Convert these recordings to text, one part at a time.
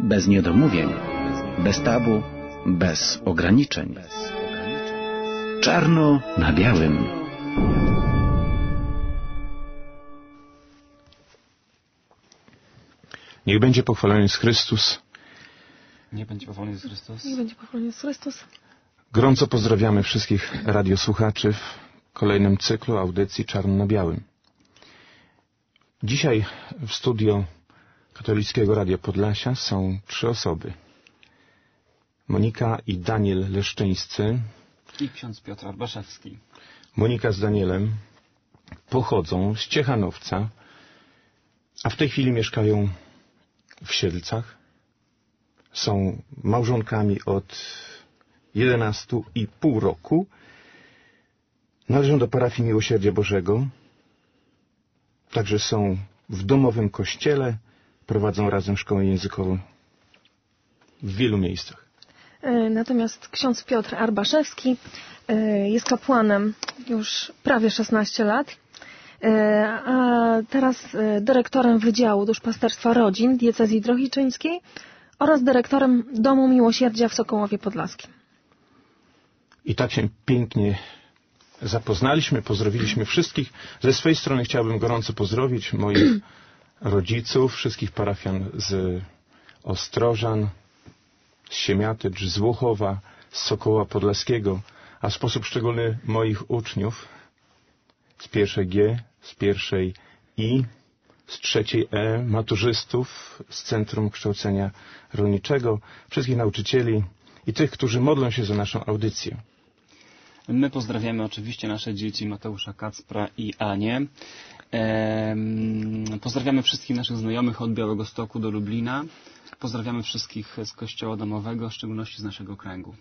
Bez niedomówień, bez tabu, bez ograniczeń. Czarno na białym. Niech będzie pochwalony jest Chrystus. Niech będzie pochwalony jest Chrystus. Niech będzie pochwalony jest Chrystus. Gorąco pozdrawiamy wszystkich radiosłuchaczy w kolejnym cyklu audycji Czarno na białym. Dzisiaj w studio Katolickiego Radia Podlasia są 3 osoby. Monika i Daniel Leszczyńscy I ksiądz Piotr Arbaszewski. Monika z Danielem pochodzą z Ciechanowca, a w tej chwili mieszkają w Siedlcach. Są małżonkami od 11,5 roku. Należą do parafii Miłosierdzia Bożego. Także są w domowym kościele. Prowadzą razem szkołę językową w wielu miejscach. Natomiast ksiądz Piotr Arbaszewski jest kapłanem już prawie 16 lat, a teraz dyrektorem Wydziału Duszpasterstwa Rodzin Diecezji Drohiczyńskiej oraz dyrektorem Domu Miłosierdzia w Sokołowie Podlaskim. I tak się pięknie zapoznaliśmy, pozdrowiliśmy wszystkich. Ze swojej strony chciałbym gorąco pozdrowić moich rodziców, wszystkich parafian z Ostrożan, z Siemiatycz, z Łuchowa, z Sokoła Podlaskiego, a w sposób szczególny moich uczniów z pierwszej G, z pierwszej I, z trzeciej E, maturzystów z Centrum Kształcenia Rolniczego, wszystkich nauczycieli i tych, którzy modlą się za naszą audycję. My pozdrawiamy oczywiście nasze dzieci Mateusza Kacpra i Anię. Pozdrawiamy wszystkich naszych znajomych od Białegostoku do Lublina. Pozdrawiamy wszystkich z Kościoła Domowego, w szczególności z naszego kręgu.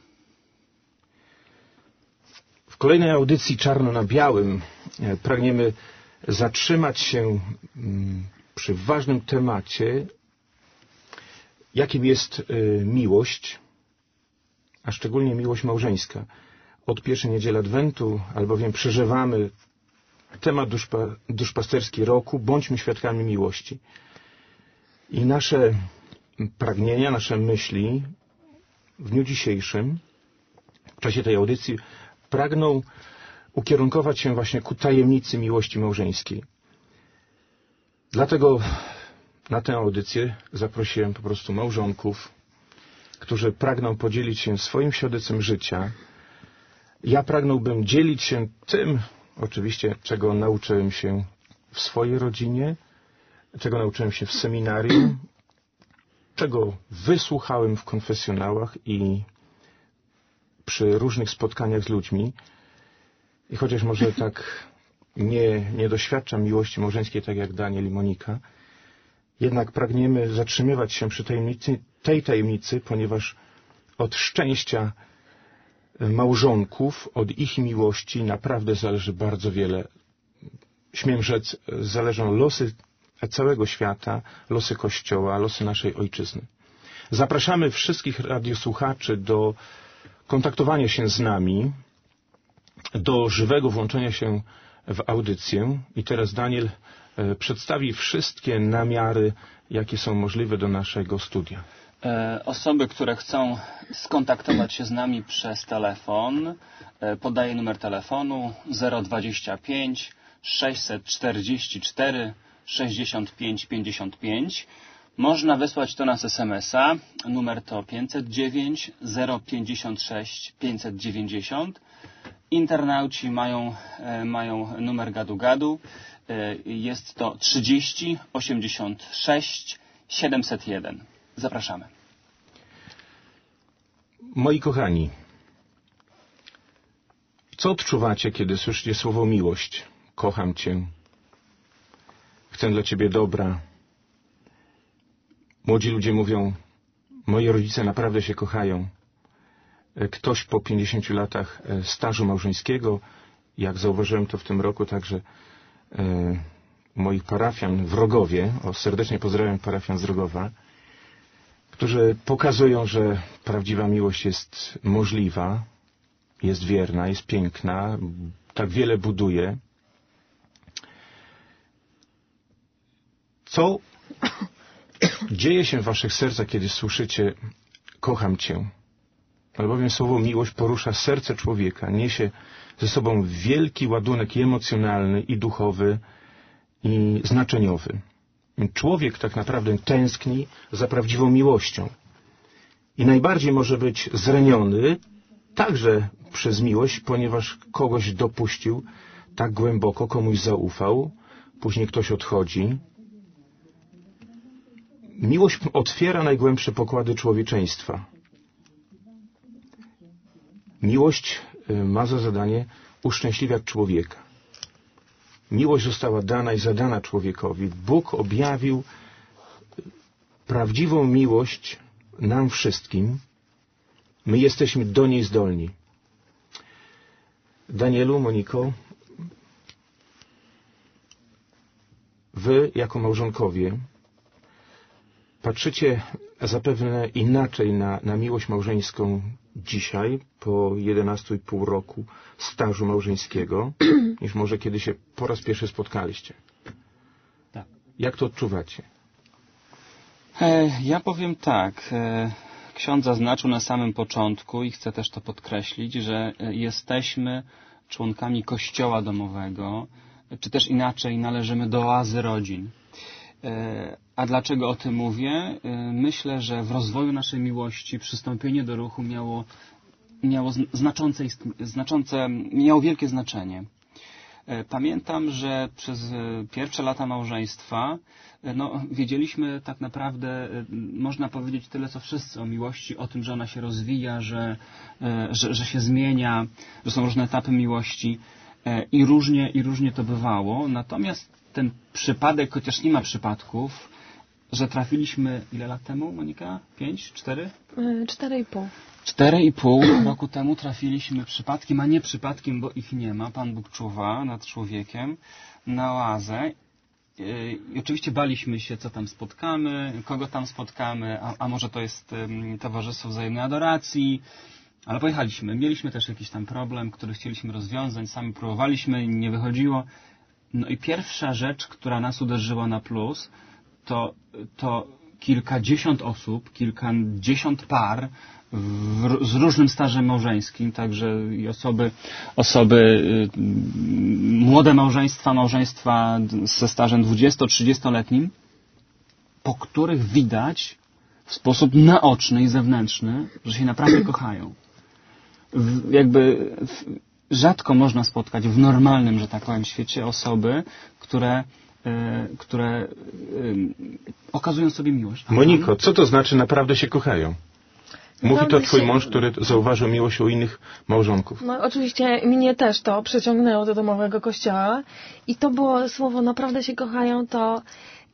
W kolejnej audycji Czarno na białym pragniemy zatrzymać się przy ważnym temacie, jakim jest miłość, a szczególnie miłość małżeńska. Od pierwszej niedzieli Adwentu, albowiem przeżywamy temat duszpasterski roku, bądźmy świadkami miłości. I nasze pragnienia, nasze myśli w dniu dzisiejszym, w czasie tej audycji, pragną ukierunkować się właśnie ku tajemnicy miłości małżeńskiej. Dlatego na tę audycję zaprosiłem po prostu małżonków, którzy pragną podzielić się swoim świadectwem życia. Ja pragnąłbym dzielić się tym, oczywiście, czego nauczyłem się w swojej rodzinie, czego nauczyłem się w seminarium, czego wysłuchałem w konfesjonałach i przy różnych spotkaniach z ludźmi. I chociaż może tak nie doświadczam miłości małżeńskiej, tak jak Daniel i Monika, jednak pragniemy zatrzymywać się przy tej tajemnicy, ponieważ od szczęścia małżonków, od ich miłości naprawdę zależy bardzo wiele. Śmiem rzec, zależą losy całego świata, losy Kościoła, losy naszej ojczyzny. Zapraszamy wszystkich radiosłuchaczy do kontaktowania się z nami, do żywego włączenia się w audycję. I teraz Daniel przedstawi wszystkie namiary, jakie są możliwe do naszego studia. Osoby, które chcą skontaktować się z nami przez telefon, podaję numer telefonu 025 644 65 55. Można wysłać to nas SMS-a. Numer to 509 056 590. Internauci mają numer gadu-gadu. Jest to 30 86 701. Zapraszamy. Moi kochani, co odczuwacie, kiedy słyszycie słowo miłość? Kocham Cię. Chcę dla Ciebie dobra. Młodzi ludzie mówią, moi rodzice naprawdę się kochają. Ktoś po 50 latach stażu małżeńskiego, jak zauważyłem to w tym roku, także moich parafian w Rogowie, serdecznie pozdrawiam parafian z Rogowa, którzy pokazują, że prawdziwa miłość jest możliwa, jest wierna, jest piękna, tak wiele buduje. Co dzieje się w waszych sercach, kiedy słyszycie kocham cię. Albowiem słowo miłość porusza serce człowieka, niesie ze sobą wielki ładunek i emocjonalny, i duchowy, i znaczeniowy. Człowiek tak naprawdę tęskni za prawdziwą miłością. I najbardziej może być zraniony także przez miłość, ponieważ kogoś dopuścił tak głęboko, komuś zaufał, później ktoś odchodzi. Miłość otwiera najgłębsze pokłady człowieczeństwa. Miłość ma za zadanie uszczęśliwiać człowieka. Miłość została dana i zadana człowiekowi. Bóg objawił prawdziwą miłość nam wszystkim. My jesteśmy do niej zdolni. Danielu, Moniko, wy jako małżonkowie patrzycie zapewne inaczej na miłość małżeńską dzisiaj, po 11,5 roku stażu małżeńskiego, niż może kiedy się po raz pierwszy spotkaliście. Tak. Jak to odczuwacie? Ja powiem tak. Ksiądz zaznaczył na samym początku i chcę też to podkreślić, że jesteśmy członkami Kościoła domowego, czy też inaczej należymy do oazy rodzin. A dlaczego o tym mówię? Myślę, że w rozwoju naszej miłości przystąpienie do ruchu miało wielkie znaczenie. Pamiętam, że przez pierwsze lata małżeństwa wiedzieliśmy tak naprawdę, można powiedzieć tyle co wszyscy o miłości, o tym, że ona się rozwija, że się zmienia, że są różne etapy miłości i różnie to bywało. Natomiast ten przypadek, chociaż nie ma przypadków, że trafiliśmy ile lat temu, Monika? 5? 4? 4,5. 4,5 roku temu trafiliśmy przypadkiem, a nie przypadkiem, bo ich nie ma. Pan Bóg czuwa nad człowiekiem, na oazę. I oczywiście baliśmy się, co tam spotkamy, kogo tam spotkamy, a może to jest towarzystwo wzajemnej adoracji. Ale pojechaliśmy. Mieliśmy też jakiś tam problem, który chcieliśmy rozwiązać. Sami próbowaliśmy, nie wychodziło. No i pierwsza rzecz, która nas uderzyła na plus, to kilkadziesiąt osób, kilkadziesiąt par z różnym stażem małżeńskim, także i osoby młode małżeństwa ze stażem 20-30-letnim, po których widać w sposób naoczny i zewnętrzny, że się naprawdę kochają. Rzadko można spotkać w normalnym, że tak powiem, świecie osoby, które okazują sobie miłość. Moniko, co to znaczy naprawdę się kochają? Mówi to twój mąż, który zauważył miłość u innych małżonków. No oczywiście mnie też to przyciągnęło do domowego kościoła i to było słowo naprawdę się kochają, to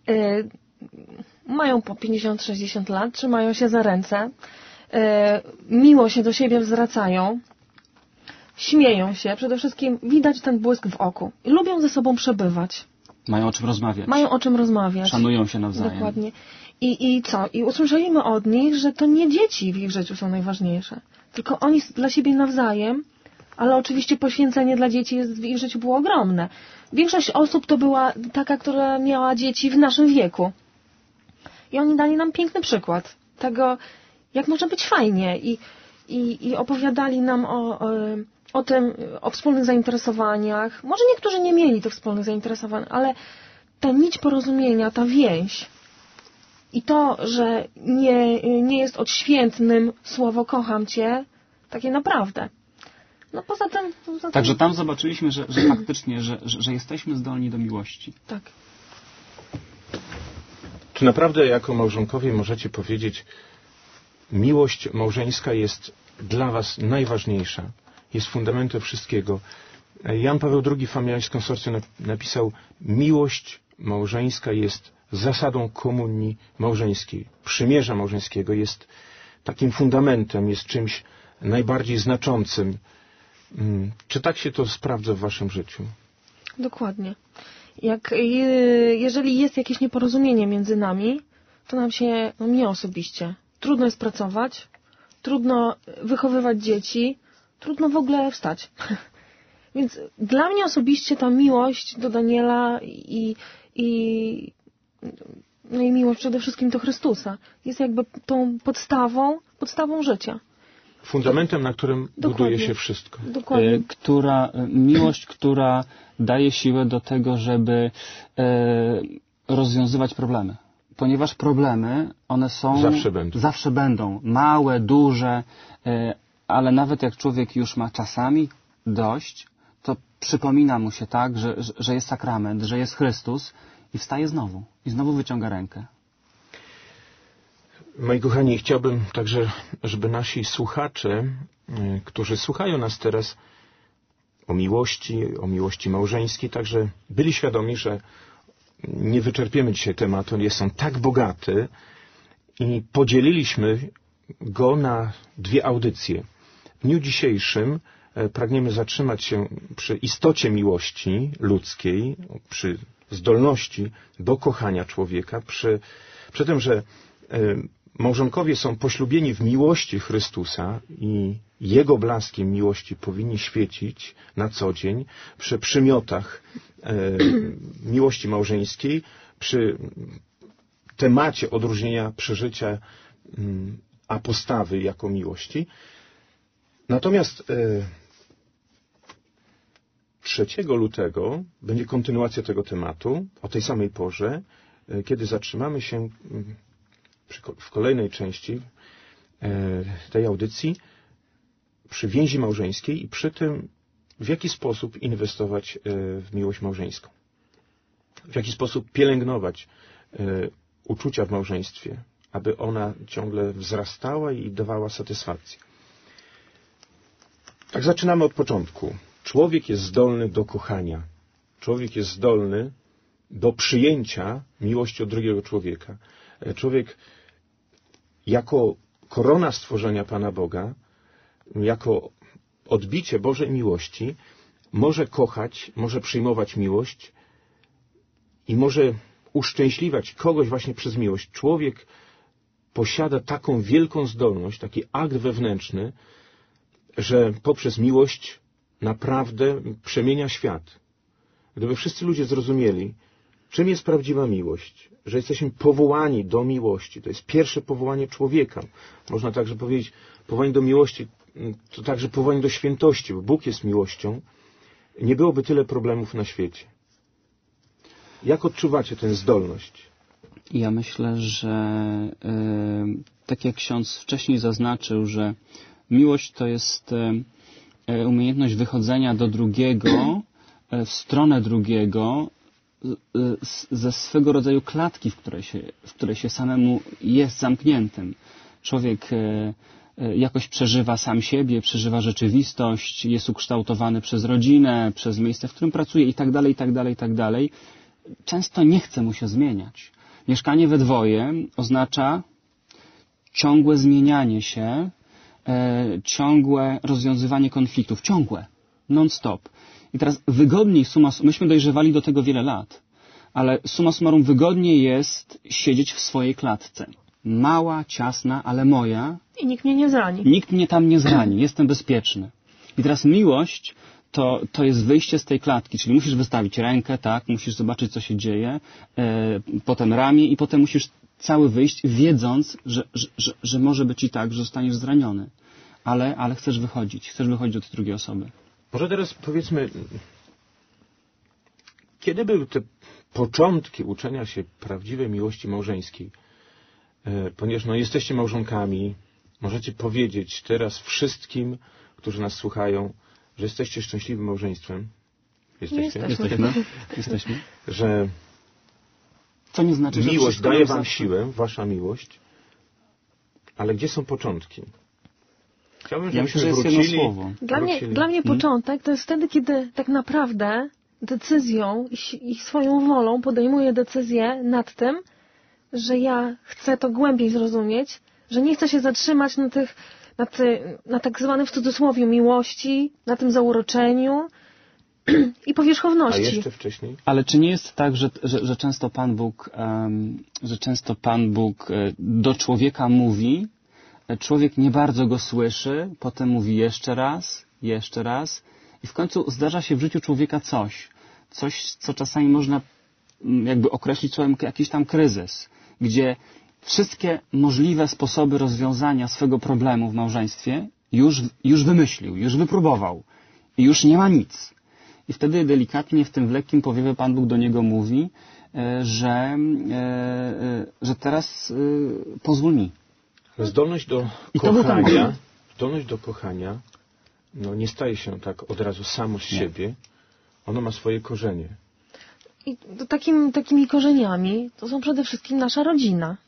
mają po 50-60 lat, trzymają się za ręce, miło się do siebie zwracają, śmieją się, przede wszystkim widać ten błysk w oku. Lubią ze sobą przebywać. Mają o czym rozmawiać. Mają o czym rozmawiać. Szanują się nawzajem. Dokładnie. I co? I usłyszeliśmy od nich, że to nie dzieci w ich życiu są najważniejsze. Tylko oni dla siebie nawzajem, ale oczywiście poświęcenie dla dzieci w ich życiu było ogromne. Większość osób to była taka, która miała dzieci w naszym wieku. I oni dali nam piękny przykład tego, jak może być fajnie. I opowiadali nam o tym, o wspólnych zainteresowaniach. Może niektórzy nie mieli tych wspólnych zainteresowań, ale ta nić porozumienia, ta więź i to, że nie jest odświętnym słowo kocham cię, takie naprawdę. No poza tym... Także tam zobaczyliśmy, że faktycznie, że jesteśmy zdolni do miłości. Tak. Czy naprawdę jako małżonkowie możecie powiedzieć, miłość małżeńska jest dla was najważniejsza, jest fundamentem wszystkiego? Jan Paweł II w Familiaris Consortium napisał, miłość małżeńska jest zasadą komunii małżeńskiej, przymierza małżeńskiego, jest takim fundamentem, jest czymś najbardziej znaczącym. Czy tak się to sprawdza w waszym życiu? Dokładnie. Jeżeli jest jakieś nieporozumienie między nami, to nam się, mnie osobiście, trudno jest pracować, trudno wychowywać dzieci, trudno w ogóle wstać. Więc dla mnie osobiście ta miłość do Daniela i No i miłość przede wszystkim do Chrystusa. Jest jakby tą podstawą życia. Fundamentem, na którym buduje się wszystko. Dokładnie. Miłość, która daje siłę do tego, żeby rozwiązywać problemy. Ponieważ problemy, one są... Zawsze będą. Małe, duże, ale nawet jak człowiek już ma czasami dość, to przypomina mu się tak, że jest sakrament, że jest Chrystus i wstaje znowu. I znowu wyciąga rękę. Moi kochani, chciałbym także, żeby nasi słuchacze, którzy słuchają nas teraz o miłości małżeńskiej, także byli świadomi, że nie wyczerpiemy dzisiaj tematu, jest on tak bogaty i podzieliliśmy go na 2 audycje. W dniu dzisiejszym pragniemy zatrzymać się przy istocie miłości ludzkiej, przy zdolności do kochania człowieka, przy tym, że małżonkowie są poślubieni w miłości Chrystusa i Jego blaskiem miłości powinni świecić na co dzień przy przymiotach miłości małżeńskiej, przy temacie odróżnienia przeżycia a postawy jako miłości. Natomiast 3 lutego będzie kontynuacja tego tematu o tej samej porze, kiedy zatrzymamy się w kolejnej części tej audycji przy więzi małżeńskiej i przy tym, w jaki sposób inwestować w miłość małżeńską. W jaki sposób pielęgnować uczucia w małżeństwie, aby ona ciągle wzrastała i dawała satysfakcję. Tak zaczynamy od początku. Człowiek jest zdolny do kochania. Człowiek jest zdolny do przyjęcia miłości od drugiego człowieka. Człowiek jako korona stworzenia Pana Boga, jako odbicie Bożej miłości, może kochać, może przyjmować miłość i może uszczęśliwiać kogoś właśnie przez miłość. Człowiek posiada taką wielką zdolność, taki akt wewnętrzny, że poprzez miłość naprawdę przemienia świat. Gdyby wszyscy ludzie zrozumieli, czym jest prawdziwa miłość, że jesteśmy powołani do miłości, to jest pierwsze powołanie człowieka. Można także powiedzieć, powołanie do miłości to także powołanie do świętości, bo Bóg jest miłością, nie byłoby tyle problemów na świecie. Jak odczuwacie tę zdolność? Ja myślę, że tak jak ksiądz wcześniej zaznaczył, że miłość to jest umiejętność wychodzenia do drugiego, w stronę drugiego, ze swego rodzaju klatki, w której się samemu jest zamkniętym. Człowiek jakoś przeżywa sam siebie, przeżywa rzeczywistość, jest ukształtowany przez rodzinę, przez miejsce, w którym pracuje i tak dalej, i tak dalej, i tak dalej. Często nie chce mu się zmieniać. Mieszkanie we dwoje oznacza ciągłe zmienianie się, ciągłe rozwiązywanie konfliktów, ciągłe, non-stop. I teraz wygodniej, myśmy dojrzewali do tego wiele lat, ale summa summarum wygodniej jest siedzieć w swojej klatce. Mała, ciasna, ale moja. I nikt mnie nie zrani. Nikt mnie tam nie zrani, jestem bezpieczny. I teraz miłość to jest wyjście z tej klatki, czyli musisz wystawić rękę, tak, musisz zobaczyć, co się dzieje, potem ramię i potem musisz cały wyjść, wiedząc, że może być i tak, że zostaniesz zraniony. Ale chcesz wychodzić do tej drugiej osoby. Może teraz powiedzmy, kiedy były te początki uczenia się prawdziwej miłości małżeńskiej? Ponieważ jesteście małżonkami, możecie powiedzieć teraz wszystkim, którzy nas słuchają, że jesteście szczęśliwym małżeństwem. Jesteśmy. Że to nie znaczy, że miłość daje wam siłę, wasza miłość, ale gdzie są początki? Chciałbym, żebyśmy wrócili. Dla mnie początek to jest wtedy, kiedy tak naprawdę decyzją i swoją wolą podejmuję decyzję nad tym, że ja chcę to głębiej zrozumieć, że nie chcę się zatrzymać na tak zwanym w cudzysłowie miłości, na tym zauroczeniu i powierzchowności. A jeszcze wcześniej? Ale czy nie jest tak, że często Pan Bóg do człowieka mówi, człowiek nie bardzo go słyszy, potem mówi jeszcze raz i w końcu zdarza się w życiu człowieka coś, co czasami można jakby określić słowem jakiś tam kryzys. gdzie wszystkie możliwe sposoby rozwiązania swego problemu w małżeństwie już wymyślił, już wypróbował i już nie ma nic. I wtedy delikatnie w tym lekkim powiewie Pan Bóg do niego mówi, że teraz pozwól mi. Zdolność do kochania no, nie staje się tak od razu samo z siebie. Ono ma swoje korzenie. I takimi korzeniami to są przede wszystkim nasza rodzina,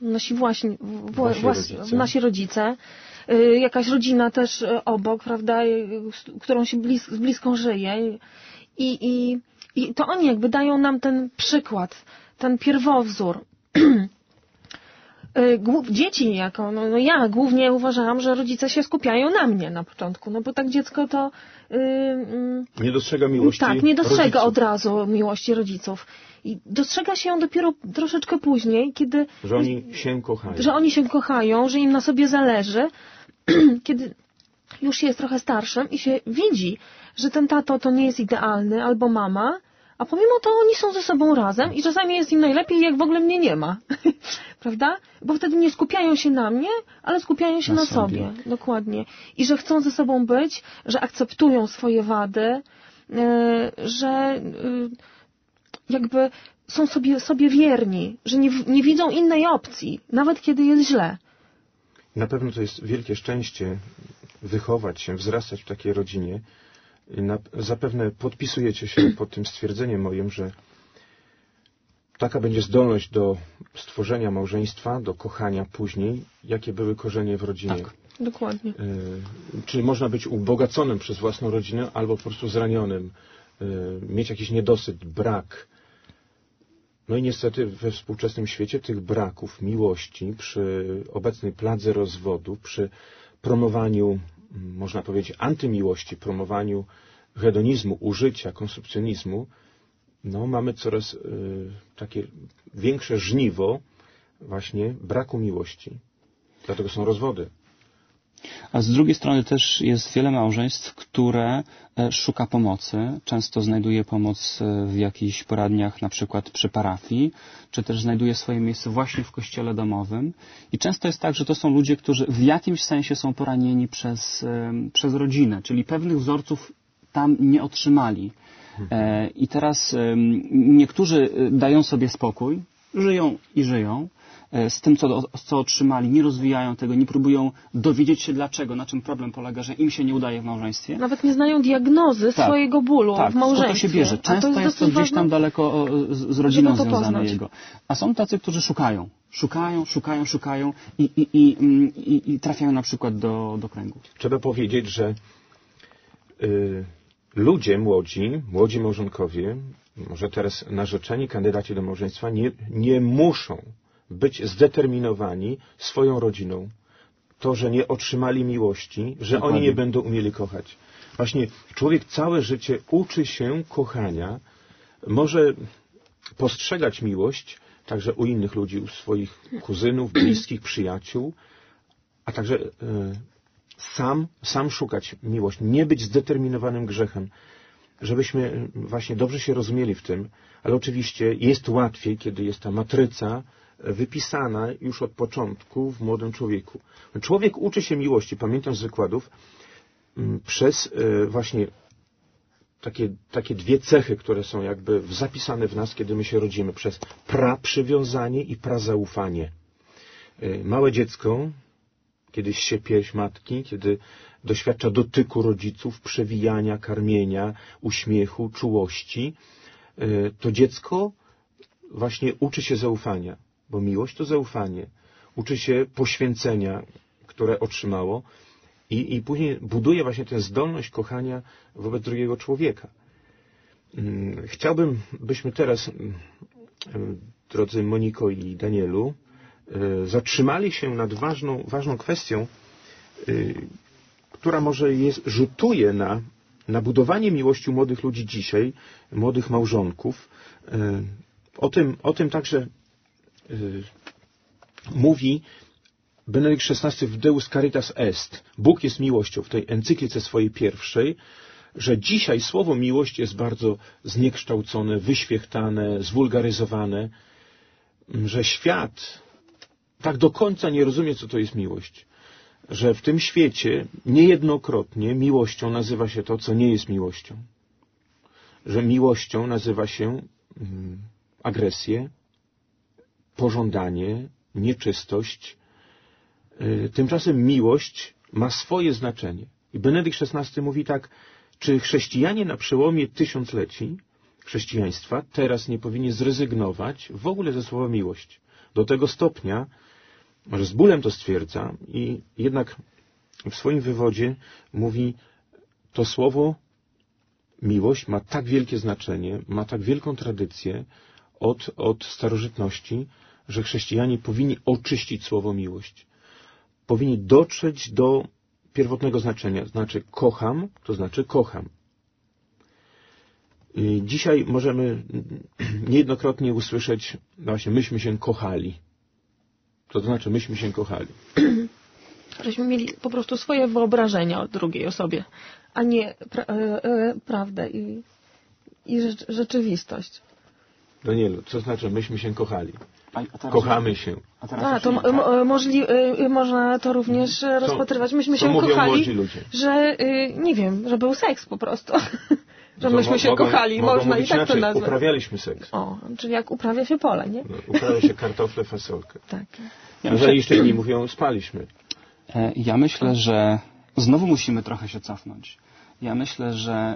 nasi rodzice, jakaś rodzina też obok, prawda, z którą się bliską żyje. I to oni jakby dają nam ten przykład, ten pierwowzór. Dzieci ja głównie uważałam, że rodzice się skupiają na mnie na początku, no bo tak dziecko to nie dostrzega miłości tak, nie dostrzega rodziców. od razu miłości rodziców. I dostrzega się ją dopiero troszeczkę później, kiedy że oni się kochają. Że oni się kochają, że im na sobie zależy, kiedy już jest trochę starszym i się widzi, że ten tato to nie jest idealny, albo mama, a pomimo to oni są ze sobą razem i czasami jest im najlepiej, jak w ogóle mnie nie ma. Prawda? Bo wtedy nie skupiają się na mnie, ale skupiają się na sobie. Dokładnie. I że chcą ze sobą być, że akceptują swoje wady, że jakby są sobie wierni, że nie widzą innej opcji, nawet kiedy jest źle. Na pewno to jest wielkie szczęście wychować się, wzrastać w takiej rodzinie. Zapewne podpisujecie się pod tym stwierdzeniem moim, że taka będzie zdolność do stworzenia małżeństwa, do kochania później, jakie były korzenie w rodzinie. Tak, dokładnie. Czyli można być ubogaconym przez własną rodzinę, albo po prostu zranionym, mieć jakiś niedosyt, brak. No i niestety we współczesnym świecie tych braków miłości, przy obecnej pladze rozwodów, przy promowaniu, można powiedzieć, antymiłości, promowaniu hedonizmu, użycia, konsumpcjonizmu, no mamy coraz takie większe żniwo właśnie braku miłości. Dlatego są rozwody. A z drugiej strony też jest wiele małżeństw, które szuka pomocy. Często znajduje pomoc w jakichś poradniach, na przykład przy parafii, czy też znajduje swoje miejsce właśnie w kościele domowym. I często jest tak, że to są ludzie, którzy w jakimś sensie są poranieni przez rodzinę, czyli pewnych wzorców tam nie otrzymali. I teraz niektórzy dają sobie spokój, żyją i żyją z tym, co otrzymali, nie rozwijają tego, nie próbują dowiedzieć się dlaczego, na czym problem polega, że im się nie udaje w małżeństwie. Nawet nie znają diagnozy swojego bólu w małżeństwie. Tak, to się bierze. Często jest to gdzieś tam daleko z rodziną związane jego. A są tacy, którzy szukają i trafiają na przykład do kręgu. Trzeba powiedzieć, że ludzie młodzi małżonkowie, może teraz narzeczeni, kandydaci do małżeństwa, nie muszą być zdeterminowani swoją rodziną. To, że nie otrzymali miłości, że Dokładnie. oni nie będą umieli kochać. Właśnie człowiek całe życie uczy się kochania, może postrzegać miłość także u innych ludzi, u swoich kuzynów, bliskich, przyjaciół, a także sam szukać miłości, nie być zdeterminowanym grzechem, żebyśmy właśnie dobrze się rozumieli w tym, ale oczywiście jest łatwiej, kiedy jest ta matryca wypisana już od początku w młodym człowieku. Człowiek uczy się miłości, pamiętam z wykładów, przez właśnie takie dwie cechy, które są jakby zapisane w nas, kiedy my się rodzimy, przez praprzywiązanie i prazaufanie. Małe dziecko, kiedy ssie pierś matki, kiedy doświadcza dotyku rodziców, przewijania, karmienia, uśmiechu, czułości, to dziecko właśnie uczy się zaufania, bo miłość to zaufanie. Uczy się poświęcenia, które otrzymało i później buduje właśnie tę zdolność kochania wobec drugiego człowieka. Chciałbym, byśmy teraz, drodzy Moniko i Danielu, zatrzymali się nad ważną kwestią, która może rzutuje na budowanie miłości u młodych ludzi dzisiaj, młodych małżonków. O tym także mówi Benedykt XVI w Deus Caritas Est. Bóg jest miłością, w tej encyklice swojej pierwszej, że dzisiaj słowo miłość jest bardzo zniekształcone, wyświechtane, zwulgaryzowane, że świat tak do końca nie rozumie, co to jest miłość. Że w tym świecie niejednokrotnie miłością nazywa się to, co nie jest miłością. Że miłością nazywa się agresję, pożądanie, nieczystość. Tymczasem miłość ma swoje znaczenie. I Benedykt XVI mówi tak, czy chrześcijanie na przełomie tysiącleci chrześcijaństwa teraz nie powinni zrezygnować w ogóle ze słowa miłość. Do tego stopnia, że z bólem to stwierdza i jednak w swoim wywodzie mówi, to słowo miłość ma tak wielkie znaczenie, ma tak wielką tradycję od starożytności, że chrześcijanie powinni oczyścić słowo miłość. Powinni dotrzeć do pierwotnego znaczenia, znaczy kocham, to znaczy kocham. I dzisiaj możemy niejednokrotnie usłyszeć, właśnie myśmy się kochali. Co to znaczy myśmy się kochali? Żeśmy mieli po prostu swoje wyobrażenia o drugiej osobie, a nie prawdę i rzeczywistość. Danielu, co znaczy myśmy się kochali? Kochamy się. Można to również rozpatrywać. Myśmy się kochali, że nie wiem, że był seks po prostu. Że myśmy się kochali, można i tak to nazwać. Uprawialiśmy seks. O, czyli jak uprawia się pole, nie? No, uprawia się kartofle, fasolkę. Tak. Jeżeli jeszcze inni mówią, spaliśmy. Ja myślę, że znowu musimy trochę się cofnąć. Ja myślę, że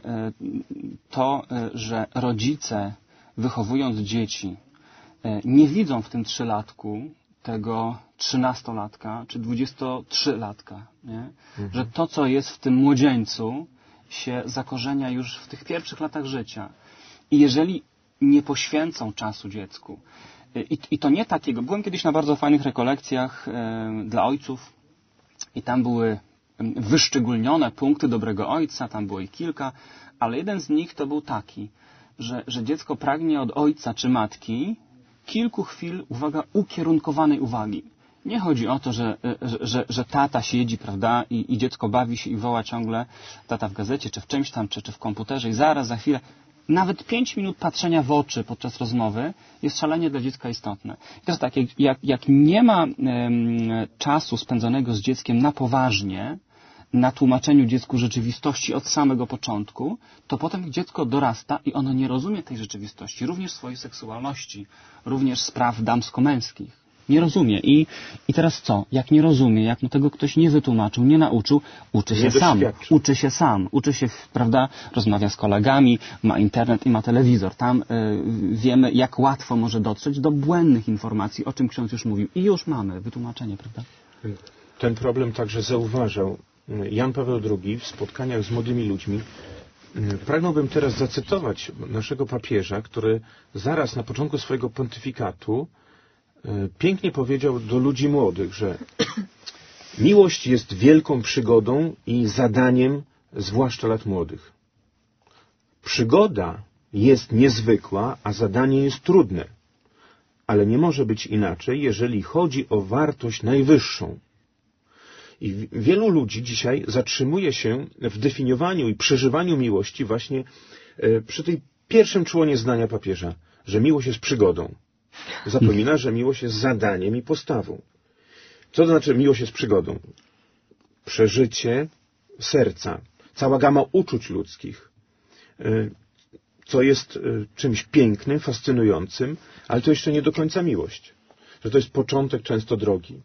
to, że rodzice wychowując dzieci nie widzą w tym 3-latku tego 13-latka czy 23-latka. Nie? Że to, co jest w tym młodzieńcu, się zakorzenia już w tych pierwszych latach życia. I jeżeli nie poświęcą czasu dziecku, i to nie takiego, byłem kiedyś na bardzo fajnych rekolekcjach dla ojców i tam były wyszczególnione punkty dobrego ojca, tam było ich kilka, ale jeden z nich to był taki, że dziecko pragnie od ojca czy matki kilku chwil, uwaga, ukierunkowanej uwagi. Nie chodzi o to, że tata siedzi, prawda, i dziecko bawi się i woła ciągle tata w gazecie, czy w czymś tam, czy w komputerze i zaraz, za chwilę. Nawet 5 minut patrzenia w oczy podczas rozmowy jest szalenie dla dziecka istotne. I teraz tak, jak nie ma czasu spędzonego z dzieckiem na poważnie, na tłumaczeniu dziecku rzeczywistości od samego początku, to potem dziecko dorasta i ono nie rozumie tej rzeczywistości, również swojej seksualności, również spraw damsko-męskich. Nie rozumie. I teraz co? Jak nie rozumie, jak mu tego ktoś nie wytłumaczył, nie nauczył, uczy się sam. Uczy się, prawda, rozmawia z kolegami, ma internet i ma telewizor. Tam wiemy, jak łatwo może dotrzeć do błędnych informacji, o czym ksiądz już mówił. I już mamy wytłumaczenie, prawda? Ten problem także zauważał Jan Paweł II w spotkaniach z młodymi ludźmi. Pragnąłbym teraz zacytować naszego papieża, który zaraz na początku swojego pontyfikatu pięknie powiedział do ludzi młodych, że miłość jest wielką przygodą i zadaniem, zwłaszcza lat młodych. Przygoda jest niezwykła, a zadanie jest trudne. Ale nie może być inaczej, jeżeli chodzi o wartość najwyższą. I wielu ludzi dzisiaj zatrzymuje się w definiowaniu i przeżywaniu miłości właśnie przy tej pierwszym członie zdania papieża, że miłość jest przygodą. Zapomina, że miłość jest zadaniem i postawą. Co to znaczy miłość jest przygodą? Przeżycie serca, cała gama uczuć ludzkich, co jest czymś pięknym, fascynującym, ale to jeszcze nie do końca miłość. Że to jest początek często drogi.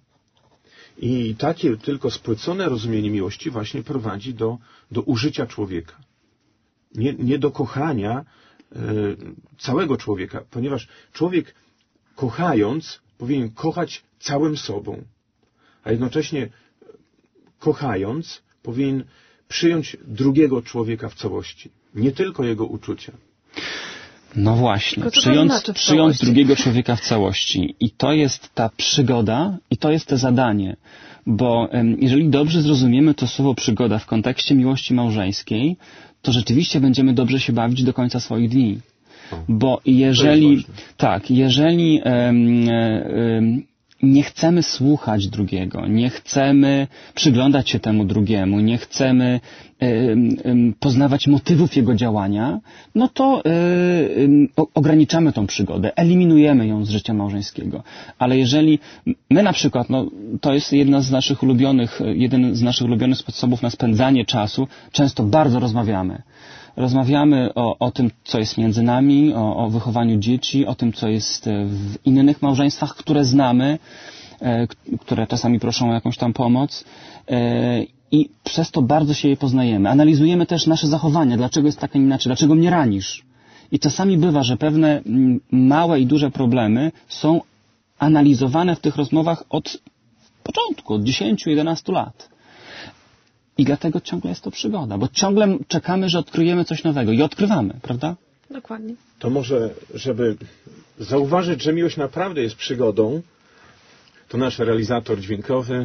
I takie tylko spłycone rozumienie miłości właśnie prowadzi do użycia człowieka. Nie do kochania całego człowieka, ponieważ człowiek kochając powinien kochać całym sobą, a jednocześnie kochając powinien przyjąć drugiego człowieka w całości, nie tylko jego uczucia. No właśnie, przyjąć drugiego człowieka w całości. I to jest ta przygoda i to jest to zadanie. Bo jeżeli dobrze zrozumiemy to słowo przygoda w kontekście miłości małżeńskiej, to rzeczywiście będziemy dobrze się bawić do końca swoich dni. Bo jeżeli nie chcemy słuchać drugiego, nie chcemy przyglądać się temu drugiemu, nie chcemy poznawać motywów jego działania, no to ograniczamy tą przygodę, eliminujemy ją z życia małżeńskiego. Ale jeżeli my na przykład, no to jest jeden z naszych ulubionych sposobów na spędzanie czasu, często bardzo rozmawiamy. Rozmawiamy o tym, co jest między nami, o wychowaniu dzieci, o tym, co jest w innych małżeństwach, które znamy, które czasami proszą o jakąś tam pomoc i przez to bardzo się je poznajemy. Analizujemy też nasze zachowania, dlaczego jest tak, a nie inaczej, dlaczego mnie ranisz. I czasami bywa, że pewne małe i duże problemy są analizowane w tych rozmowach od początku, od 10-11 lat. I dlatego ciągle jest to przygoda, bo ciągle czekamy, że odkryjemy coś nowego i odkrywamy, prawda? Dokładnie. To może, żeby zauważyć, że miłość naprawdę jest przygodą, to nasz realizator dźwiękowy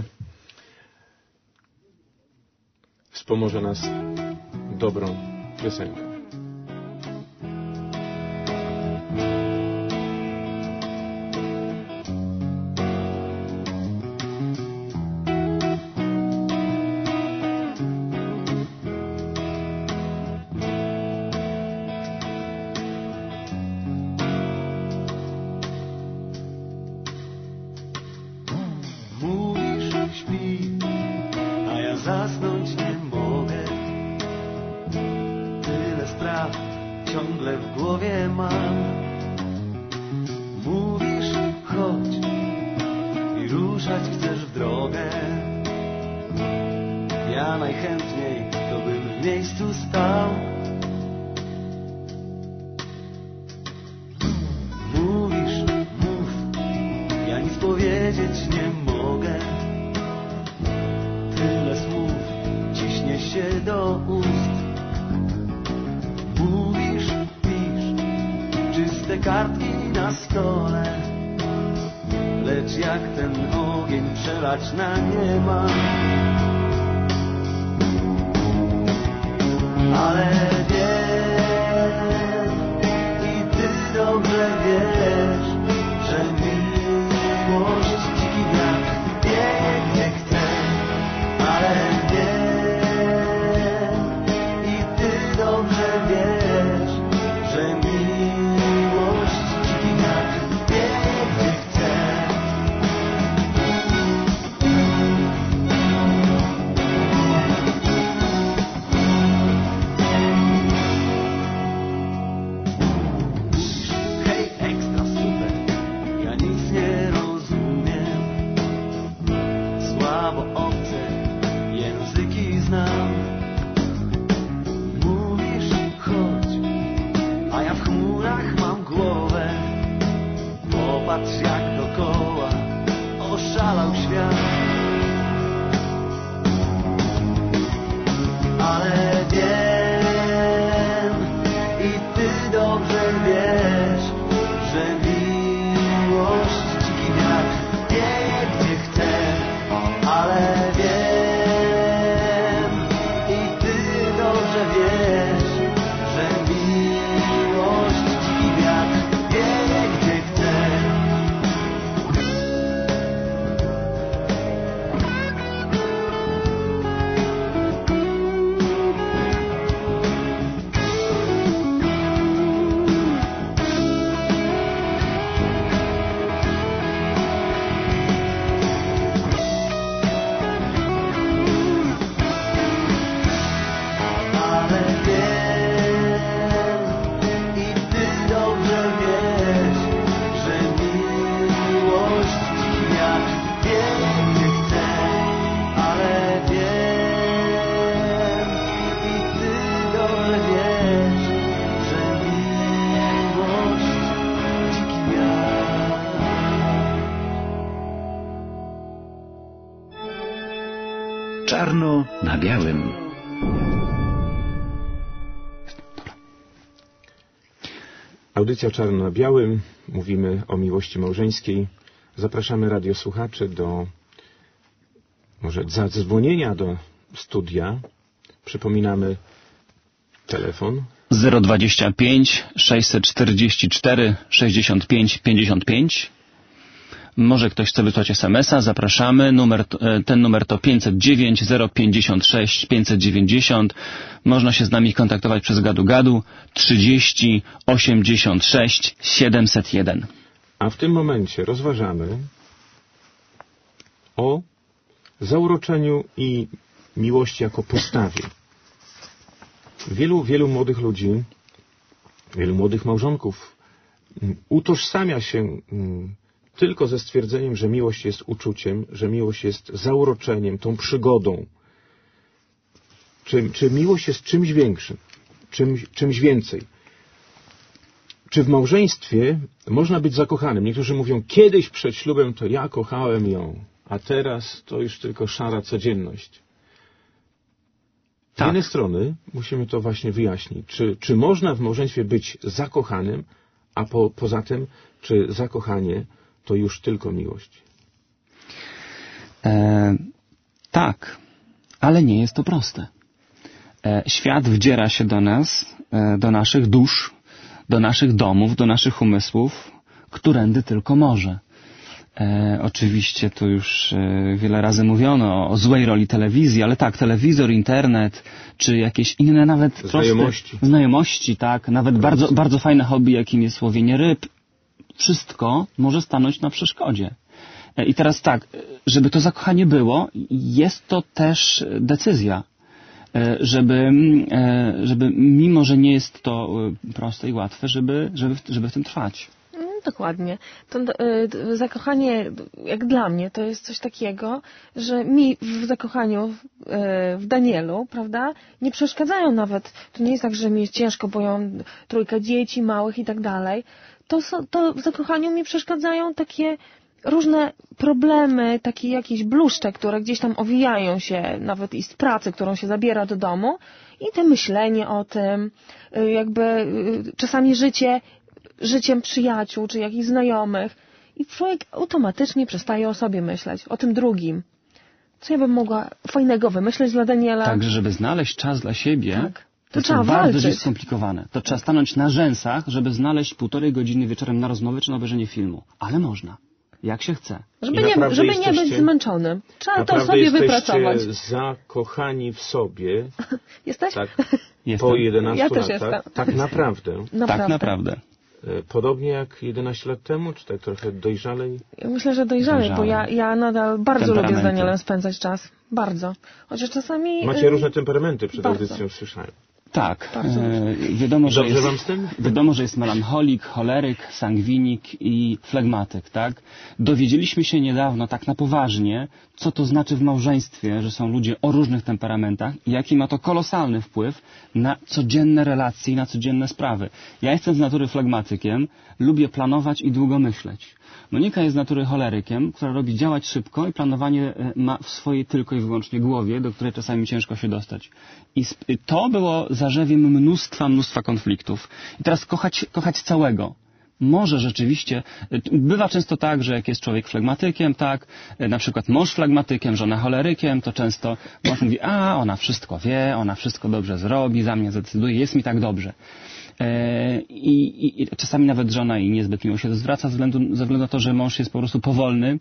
wspomoże nas dobrą piosenką. Ciągle w głowie mam. Mówisz, chodź i ruszać chcesz w drogę. Ja najchętniej to bym w miejscu stał. Mówisz, mów, ja nic powiedzieć nie mogę. Tyle słów ciśnie się do ust. Mówisz, pisz, czyste kartki na stole, lecz jak ten ogień przelać na nie ma. Ale wiem i ty dobrze wiesz, że miłość dziki wiatr wieje gdzie chce. Ale wiem i ty dobrze wiesz, że miłość dziki wiatr wieje gdzie chce. Hej, ekstra, super, ja nic nie rozumiem. Słabo obce języki znam. Mówisz, chodź, a ja w chmurach mam głowę. Popatrz jak dookoła oszalał świat. Ale wiem i ty dobrze wiesz, że miłość dziki wiatr wieje gdzie chce. Ale wiem i ty dobrze wiesz, że miłość dziki wiatr wieje gdzie chce. Ale wiem i ty dobrze wiesz, że miłość dziki wiatr wieje gdzie chce. Ale wiem i ty dobrze wiesz, że miłość dziki wiatr. Czarno na białym. Audycja Czarno na białym. Mówimy o miłości małżeńskiej. Zapraszamy radiosłuchaczy do może zadzwonienia do studia. Przypominamy telefon 025 644 65 55 Może ktoś chce wysłać SMS-a, zapraszamy. Ten numer to 509 056 590. Można się z nami kontaktować przez gadu-gadu 30 86 701. A w tym momencie rozważamy o zauroczeniu i miłości jako postawie. Wielu młodych ludzi, wielu młodych małżonków utożsamia się tylko ze stwierdzeniem, że miłość jest uczuciem, że miłość jest zauroczeniem, tą przygodą. Czy miłość jest czymś większym, czymś więcej? Czy w małżeństwie można być zakochanym? Niektórzy mówią, kiedyś przed ślubem to ja kochałem ją, a teraz to już tylko szara codzienność. Z jednej strony musimy to właśnie wyjaśnić. Czy można w małżeństwie być zakochanym, a poza tym, czy zakochanie to już tylko miłość? Tak, ale nie jest to proste. Świat wdziera się do nas, do naszych dusz, do naszych domów, do naszych umysłów, którędy tylko może. Oczywiście tu już wiele razy mówiono o złej roli telewizji, ale tak, telewizor, internet, czy jakieś inne nawet znajomości, tak, nawet bardzo fajne hobby, jakim jest łowienie ryb, wszystko może stanąć na przeszkodzie. I teraz tak, żeby to zakochanie było, jest to też decyzja, żeby mimo, że nie jest to proste i łatwe, żeby w tym trwać. Dokładnie. To zakochanie, jak dla mnie, to jest coś takiego, że mi w zakochaniu w Danielu, prawda, nie przeszkadzają nawet. To nie jest tak, że mi jest ciężko, bo ja mam 3 dzieci małych i tak dalej. To w zakochaniu mi przeszkadzają takie różne problemy, takie jakieś bluszcze, które gdzieś tam owijają się, nawet i z pracy, którą się zabiera do domu, i te myślenie o tym, jakby czasami życiem przyjaciół, czy jakichś znajomych, i człowiek automatycznie przestaje o sobie myśleć, o tym drugim. Co ja bym mogła fajnego wymyśleć dla Daniela? Także, żeby znaleźć czas dla siebie, tak. To trzeba bardzo dość skomplikowane. To trzeba stanąć na rzęsach, żeby znaleźć 1,5 godziny wieczorem na rozmowę czy na obejrzenie filmu. Ale można. Jak się chce. Żeby nie być zmęczonym. Trzeba to sobie wypracować. Zakochani w sobie. Jesteś? Tak, po 11 latach. Jestem. Tak naprawdę. Tak naprawdę. Podobnie jak 11 lat temu, czy tak trochę dojrzalej? Ja myślę, że dojrzalej, bo ja nadal bardzo lubię z Danielem spędzać czas. Bardzo. Chociaż czasami... Macie różne temperamenty, przed audycją słyszałem. Tak. Wiadomo, że jest melancholik, choleryk, sangwinik i flegmatyk, tak? Dowiedzieliśmy się niedawno, tak na poważnie, co to znaczy w małżeństwie, że są ludzie o różnych temperamentach i jaki ma to kolosalny wpływ na codzienne relacje i na codzienne sprawy. Ja jestem z natury flegmatykiem, lubię planować i długo myśleć. Monika jest z natury cholerykiem, która lubi działać szybko i planowanie ma w swojej tylko i wyłącznie głowie, do której czasami ciężko się dostać. I to było zarzewiem mnóstwa konfliktów. I teraz kochać całego. Może rzeczywiście, bywa często tak, że jak jest człowiek flegmatykiem, tak, na przykład mąż flegmatykiem, żona cholerykiem, to często mąż mówi, ona wszystko wie, ona wszystko dobrze zrobi, za mnie zdecyduje, jest mi tak dobrze. I czasami nawet żona i niezbyt miło się to zwraca ze względu na to, że mąż jest po prostu powolny.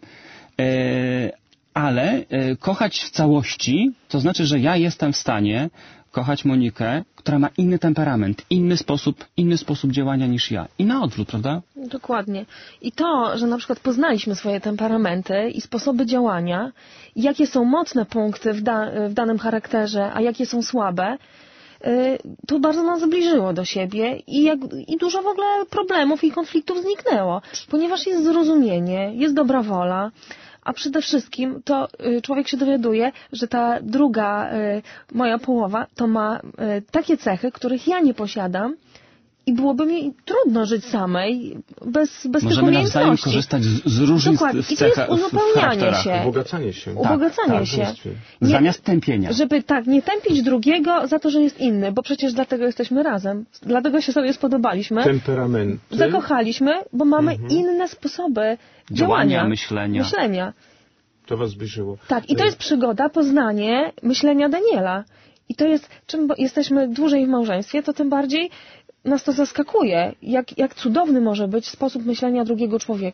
Ale kochać w całości, to znaczy, że ja jestem w stanie kochać Monikę, która ma inny temperament, inny sposób działania niż ja. I na odwrót, prawda? Dokładnie. I to, że na przykład poznaliśmy swoje temperamenty i sposoby działania, jakie są mocne punkty w danym charakterze, a jakie są słabe, to bardzo nas zbliżyło do siebie i dużo w ogóle problemów i konfliktów zniknęło, ponieważ jest zrozumienie, jest dobra wola, a przede wszystkim to człowiek się dowiaduje, że ta druga moja połowa to ma takie cechy, których ja nie posiadam i byłoby mi trudno żyć samej bez tych umiejętności. Możemy nawzajem korzystać z różnych cech, uzupełnianie się. Ubogacanie się. Ubogacanie się. Zamiast tępienia. Żeby nie tępić drugiego za to, że jest inny, bo przecież dlatego jesteśmy razem. Dlatego się sobie spodobaliśmy. Temperamenty. Zakochaliśmy, bo mamy inne sposoby działania, myślenia. To was zbliżyło. Tak, i to jest przygoda, poznanie myślenia Daniela. I to jest, czym jesteśmy dłużej w małżeństwie, to tym bardziej nas to zaskakuje, jak cudowny może być sposób myślenia drugiego człowieka.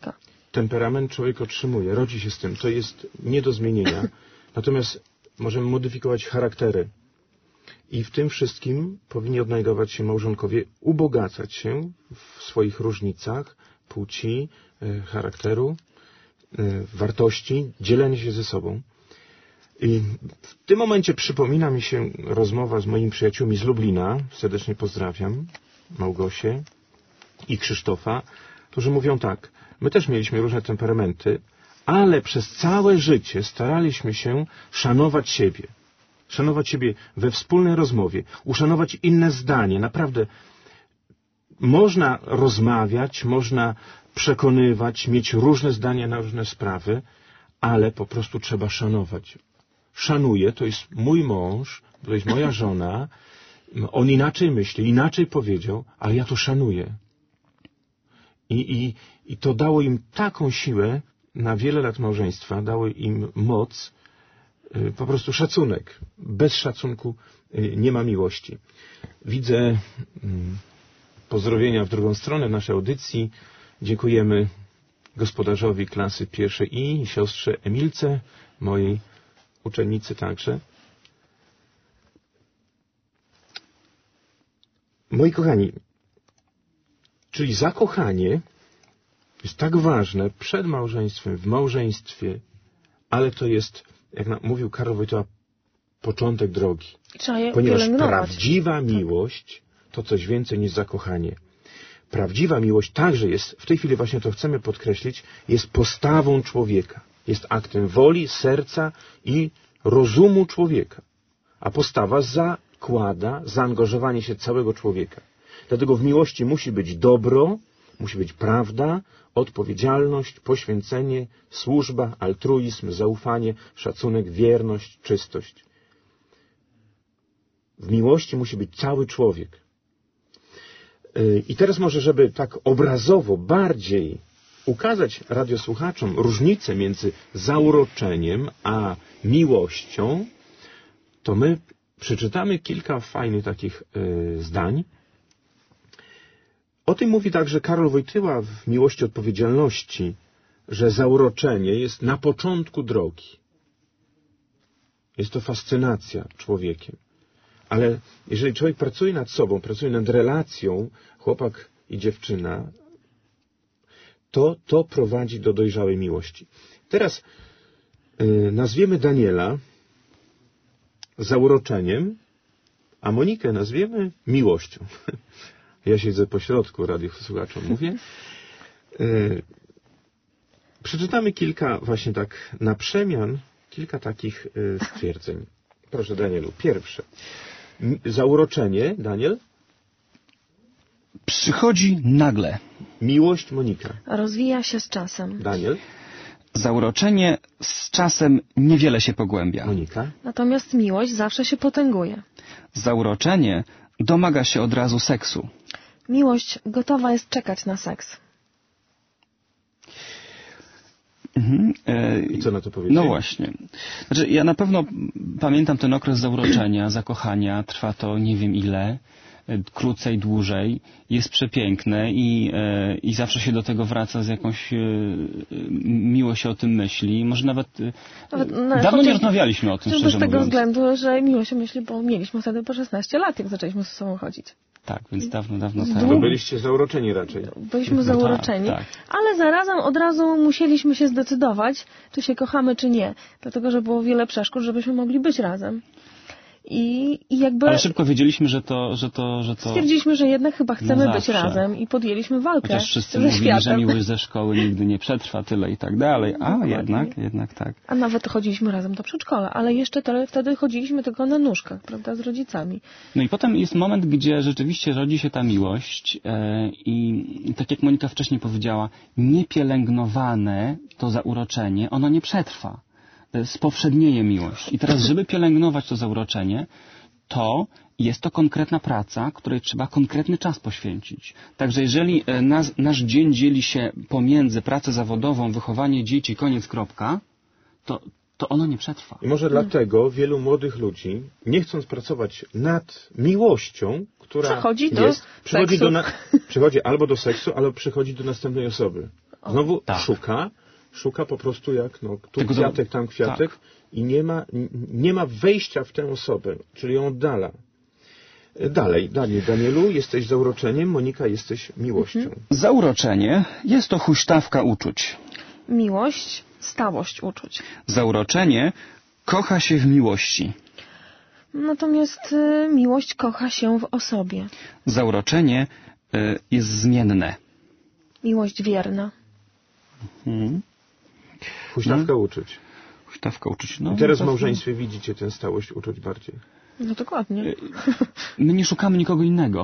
temperament człowiek otrzymuje, rodzi się z tym, to jest nie do zmienienia. Natomiast możemy modyfikować charaktery. I w tym wszystkim powinni odnajdować się małżonkowie, ubogacać się w swoich różnicach płci, charakteru, wartości, dzielenie się ze sobą. I w tym momencie przypomina mi się rozmowa z moimi przyjaciółmi z Lublina, serdecznie pozdrawiam, Małgosię i Krzysztofa, którzy mówią tak, my też mieliśmy różne temperamenty, ale przez całe życie staraliśmy się szanować siebie. Szanować siebie we wspólnej rozmowie, uszanować inne zdanie. Naprawdę można rozmawiać, można przekonywać, mieć różne zdania na różne sprawy, ale po prostu trzeba szanować. Szanuję, to jest mój mąż, to jest moja żona, on inaczej myśli, inaczej powiedział, ale ja to szanuję. I to dało im taką siłę na wiele lat małżeństwa, dało im moc, po prostu szacunek. Bez szacunku nie ma miłości. Widzę pozdrowienia w drugą stronę w naszej audycji. Dziękujemy gospodarzowi klasy pierwszej i siostrze Emilce, mojej uczennicy także. Moi kochani, czyli zakochanie jest tak ważne przed małżeństwem, w małżeństwie, ale to jest, jak mówił Karol Wojtyła, początek drogi. Ponieważ prawdziwa miłość to coś więcej niż zakochanie. Prawdziwa miłość także jest, w tej chwili właśnie to chcemy podkreślić, jest postawą człowieka. Jest aktem woli, serca i rozumu człowieka. A postawa zakłada zaangażowanie się całego człowieka. Dlatego w miłości musi być dobro, musi być prawda, odpowiedzialność, poświęcenie, służba, altruizm, zaufanie, szacunek, wierność, czystość. W miłości musi być cały człowiek. I teraz może, żeby tak obrazowo bardziej ukazać radiosłuchaczom różnicę między zauroczeniem a miłością, to my przeczytamy kilka fajnych takich zdań. O tym mówi także Karol Wojtyła w Miłości Odpowiedzialności, że zauroczenie jest na początku drogi. Jest to fascynacja człowiekiem. Ale jeżeli człowiek pracuje nad sobą, pracuje nad relacją, chłopak i dziewczyna, to prowadzi do dojrzałej miłości. Teraz nazwiemy Daniela zauroczeniem, a Monikę nazwiemy miłością. Ja siedzę po środku, radiosłuchaczom mówię. Przeczytamy kilka właśnie tak na przemian, kilka takich stwierdzeń. Proszę, Danielu, pierwsze. Zauroczenie, Daniel? Przychodzi nagle. Miłość, Monika. Rozwija się z czasem. Daniel? Zauroczenie z czasem niewiele się pogłębia. Monika? Natomiast miłość zawsze się potęguje. Zauroczenie domaga się od razu seksu. Miłość gotowa jest czekać na seks. I co na to powiedzieć? No właśnie. Znaczy, ja na pewno pamiętam ten okres zauroczenia, zakochania. Trwa to nie wiem ile, krócej, dłużej. Jest przepiękne i zawsze się do tego wraca z jakąś miło się o tym myśli. Może nawet dawno nie rozmawialiśmy o tym, szczerze z tego mówiąc. względu, że miło się myśli, bo mieliśmy wtedy po 16 lat, jak zaczęliśmy ze sobą chodzić. Tak, więc dawno temu. To byliście zauroczeni raczej. Byliśmy zauroczeni, tak. ale zarazem od razu musieliśmy się zdecydować, czy się kochamy, czy nie. Dlatego, że było wiele przeszkód, żebyśmy mogli być razem. I jakby... Ale szybko wiedzieliśmy, że to... Stwierdziliśmy, że jednak chyba chcemy być razem i podjęliśmy walkę. Chociaż wszyscy ze mówili, światem. że miłość ze szkoły nigdy nie przetrwa, tyle i tak dalej. A jednak tak. A nawet chodziliśmy razem do przedszkola, ale jeszcze wtedy chodziliśmy tylko na nóżkach, prawda, z rodzicami. No i potem jest moment, gdzie rzeczywiście rodzi się ta miłość i tak jak Monika wcześniej powiedziała, niepielęgnowane to zauroczenie, ono nie przetrwa. Spowszednieje miłość. I teraz, żeby pielęgnować to zauroczenie, to jest to konkretna praca, której trzeba konkretny czas poświęcić. Także jeżeli nasz dzień dzieli się pomiędzy pracę zawodową, wychowanie dzieci, koniec, kropka, to ono nie przetrwa. I może dlatego wielu młodych ludzi, nie chcąc pracować nad miłością, która przechodzi przychodzi albo do seksu, albo przychodzi do następnej osoby. Znowu Tak. szuka po prostu jak tu Tego kwiatek, tam kwiatek tak. i nie ma wejścia w tę osobę, czyli ją oddala. Dalej, Danielu, jesteś zauroczeniem, Monika, jesteś miłością. Zauroczenie jest to huśtawka uczuć. Miłość, stałość uczuć. Zauroczenie kocha się w miłości. Natomiast miłość kocha się w osobie. Zauroczenie jest zmienne. Miłość wierna. Huśtawka uczuć. Huśtawka uczuć. No, I teraz w to- małżeństwie widzicie tę stałość uczuć bardziej. No dokładnie. My nie szukamy nikogo innego.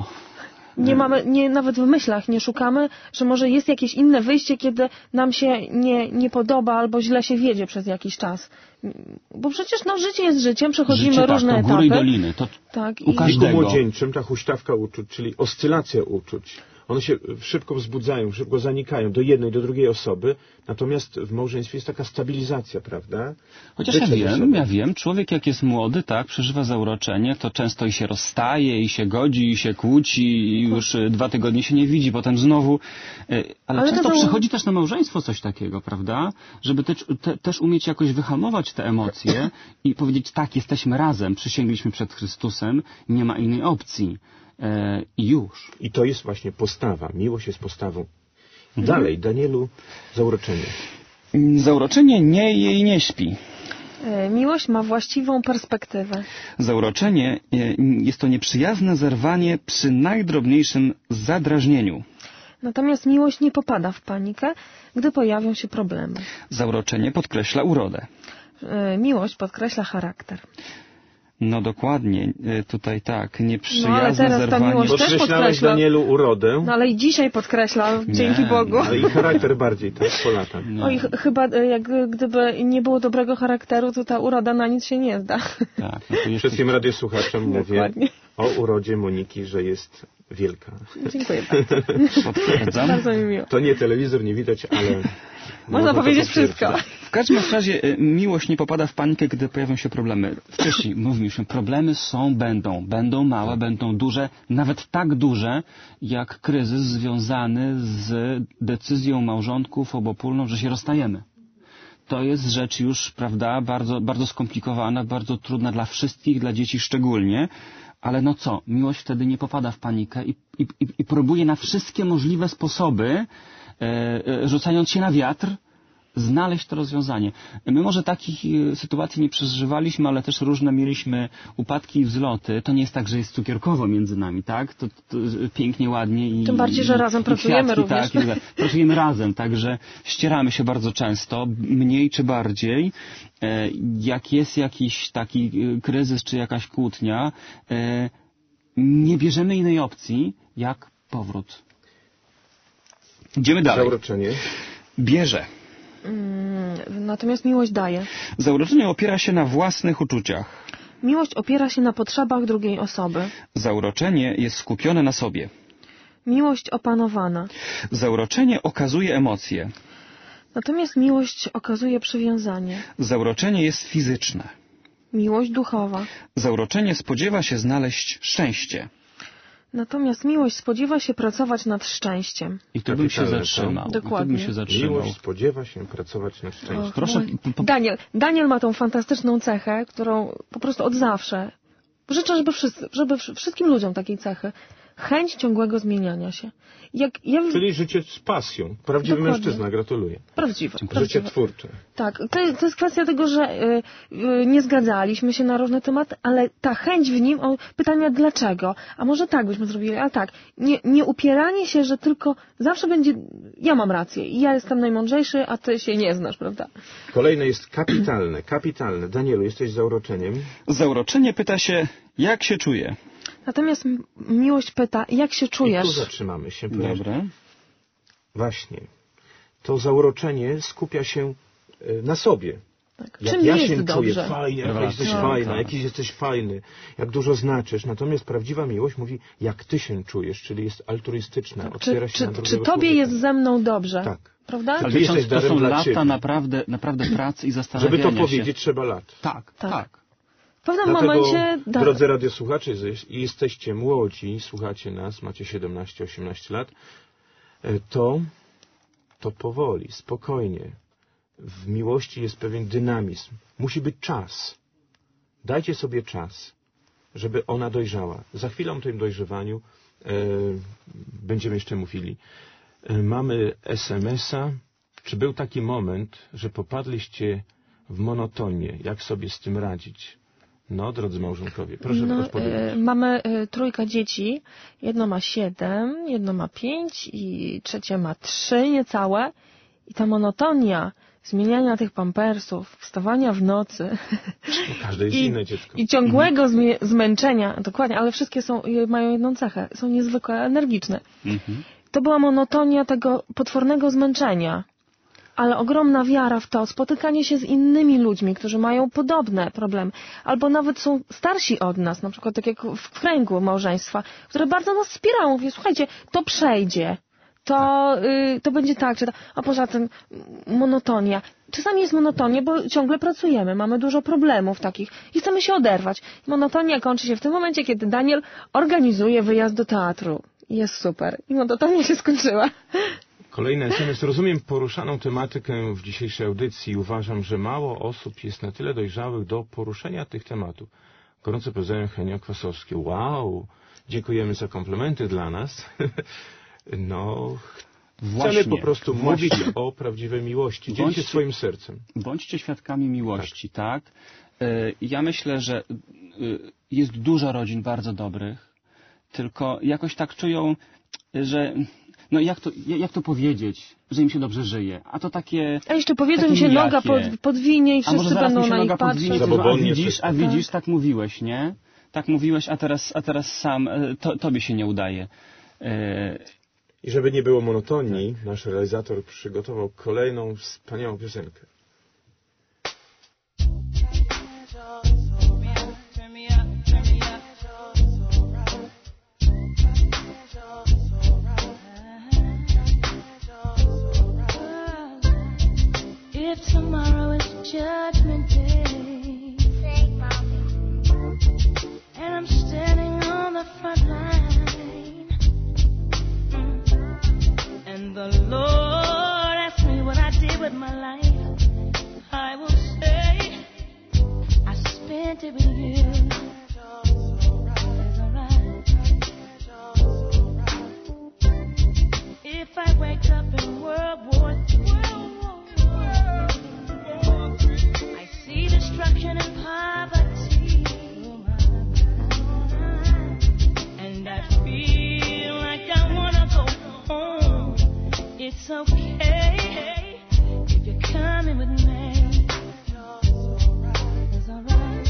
Nawet w myślach nie szukamy, że może jest jakieś inne wyjście, kiedy nam się nie podoba albo źle się wiedzie przez jakiś czas. Bo przecież życie jest życiem, przechodzimy Życie, różne to etapy. góry i doliny. To Tak, u i W każdego. wieku młodzieńczym ta huśtawka uczuć, czyli oscylacja uczuć, one się szybko wzbudzają, szybko zanikają do jednej, do drugiej osoby, natomiast w małżeństwie jest taka stabilizacja, prawda? Chociaż Bycie ze sobą. ja wiem, człowiek jak jest młody, tak, przeżywa zauroczenie, to często i się rozstaje, i się godzi, i się kłóci, i już 2 tygodnie się nie widzi, potem znowu. Ale to często było- przychodzi też na małżeństwo coś takiego, prawda? Żeby też umieć jakoś wyhamować te emocje i powiedzieć, tak, jesteśmy razem, przysięgliśmy przed Chrystusem, nie ma innej opcji. I już. I to jest właśnie postawa. Miłość jest postawą. Dalej, Danielu, zauroczenie. Zauroczenie nie je i nie śpi. miłość ma właściwą perspektywę. Zauroczenie jest to nieprzyjazne zerwanie przy najdrobniejszym zadrażnieniu. Natomiast miłość nie popada w panikę, gdy pojawią się problemy. Zauroczenie podkreśla urodę. Miłość podkreśla charakter. No dokładnie, tutaj tak, No, nieprzyjazne ale teraz ta zerwanie. miłość też Podkreślałeś, podkreśla- Danielu, urodę, No ale i dzisiaj podkreśla, dzięki Bogu. ale i charakter bardziej, tak, po latach. Oj, chyba gdyby nie było dobrego charakteru, to ta uroda na nic się nie zda. Tak, no to jeszcze... Wszystkim radiosłuchaczom mówię Dokładnie. o urodzie Moniki, że jest wielka. Dziękuję bardzo. Potwierdzam. Bardzo mi miło. To nie telewizor, nie widać, ale... Można to powiedzieć potwierdzić. wszystko. W każdym razie miłość nie popada w panikę, gdy pojawią się problemy. Wcześniej mówiliśmy, problemy będą małe, będą duże, nawet tak duże, jak kryzys związany z decyzją małżonków obopólną, że się rozstajemy. To jest rzecz już, prawda, bardzo, bardzo skomplikowana, bardzo trudna dla wszystkich, dla dzieci szczególnie, ale no co, miłość wtedy nie popada w panikę i próbuje na wszystkie możliwe sposoby, rzucając się na wiatr, znaleźć to rozwiązanie. My może takich sytuacji nie przeżywaliśmy, ale też różne mieliśmy upadki i wzloty. To nie jest tak, że jest cukierkowo między nami, tak? To pięknie, ładnie i... Tym bardziej, że razem i pracujemy kwiatki, również. Tak, i tak dalej. Pracujemy razem, także ścieramy się bardzo często, mniej czy bardziej. Jak jest jakiś taki kryzys czy jakaś kłótnia, nie bierzemy innej opcji jak powrót. Idziemy dalej. Zauroczenie. Bierze. Natomiast miłość daje. Zauroczenie opiera się na własnych uczuciach. Miłość opiera się na potrzebach drugiej osoby. Zauroczenie jest skupione na sobie. Miłość opanowana. Zauroczenie okazuje emocje. Natomiast miłość okazuje przywiązanie. Zauroczenie jest fizyczne. Miłość duchowa. Zauroczenie spodziewa się znaleźć szczęście. Natomiast miłość spodziewa się pracować nad szczęściem. I tu bym się Kapitalne, zatrzymał. tak? I tu bym Dokładnie. się zatrzymał. Miłość spodziewa się pracować nad szczęściem. Proszę, Daniel ma tą fantastyczną cechę, którą po prostu od zawsze życzę, żeby wszystkim ludziom takiej cechy. Chęć ciągłego zmieniania się. Czyli życie z pasją. Prawdziwy Dokładnie. mężczyzna, gratuluję. Prawdziwe. Życie twórcze. Tak, to jest kwestia tego, że nie zgadzaliśmy się na różne tematy, ale ta chęć w nim, pytania dlaczego, a może tak byśmy zrobili, a tak, nie upieranie się, że tylko zawsze będzie, ja mam rację i ja jestem najmądrzejszy, a ty się nie znasz, prawda? Kolejne jest kapitalne. Kapitalne. Danielu, jesteś zauroczeniem. Zauroczenie pyta się, jak się czuje. Natomiast miłość pyta, jak się I tu czujesz? zatrzymamy się. ponieważ Dobra. Właśnie. To zauroczenie skupia się na sobie. Tak. Jak Czym ja jest się dobrze? czuję, fajnie, jak Dobra, jesteś tak, fajna, tak. jakiś jesteś fajny, jak dużo znaczysz. Natomiast prawdziwa miłość mówi, jak ty się czujesz, czyli jest altruistyczna, otwiera się na Czy drugiego tobie człowieka. jest ze mną dobrze? Tak. Prawda? Ty Ale to jesteś są darem dla lata ciebie. naprawdę pracy i zastanawiania Żeby to się. powiedzieć, trzeba lat. Tak. W pewnym Dlatego, momencie... drodzy radiosłuchacze, jesteście młodzi, słuchacie nas, macie 17-18 lat, to to powoli, spokojnie. W miłości jest pewien dynamizm. Musi być czas. Dajcie sobie czas, żeby ona dojrzała. Za chwilę o tym dojrzewaniu będziemy jeszcze mówili. Mamy SMS-a. Czy był taki moment, że popadliście w monotonię? Jak sobie z tym radzić? No, drodzy małżonkowie, proszę odpowiedzieć. Mamy 3 dzieci. Jedno ma 7, jedno ma 5 i trzecie ma 3 niecałe. I ta monotonia zmieniania tych pampersów, wstawania w nocy No, każde jest inne dziecko. i ciągłego zmęczenia, dokładnie, ale wszystkie mają jedną cechę, są niezwykle energiczne. To była monotonia tego potwornego zmęczenia, ale ogromna wiara w to, spotykanie się z innymi ludźmi, którzy mają podobne problemy, albo nawet są starsi od nas, na przykład tak jak w kręgu małżeństwa, które bardzo nas wspierają, mówią, słuchajcie, to przejdzie. To będzie tak, a poza tym monotonia. Czasami jest monotonia, bo ciągle pracujemy, mamy dużo problemów takich i chcemy się oderwać. Monotonia kończy się w tym momencie, kiedy Daniel organizuje wyjazd do teatru. Jest super. I monotonia się skończyła. Kolejny SMS. Rozumiem poruszaną tematykę w dzisiejszej audycji i uważam, że mało osób jest na tyle dojrzałych do poruszenia tych tematów. Gorąco pozdrawiam, Henio Kwasowski. Wow! Dziękujemy za komplementy dla nas. No, chcemy po prostu mówić o prawdziwej miłości. Dzielcie swoim sercem. Bądźcie świadkami miłości, tak? Ja myślę, że jest dużo rodzin bardzo dobrych, tylko jakoś tak czują, że no jak to powiedzieć, że im się dobrze żyje. A to takie... A jeszcze powiedzą im się noga podwinie i wszyscy będą na nich patrzeć. A widzisz, tak mówiłeś, nie? Tak mówiłeś, a teraz sam tobie się nie udaje. I żeby nie było monotonii, nasz realizator przygotował kolejną wspaniałą piosenkę. If tomorrow is judgment day, and I'm standing on the front line, and the Lord asks me what I did with my life, I will say I spent it with you. It's alright. If I wake up in World War III, I see destruction and poverty, and I feel like I wanna go home. It's okay if you're coming with me. It's alright.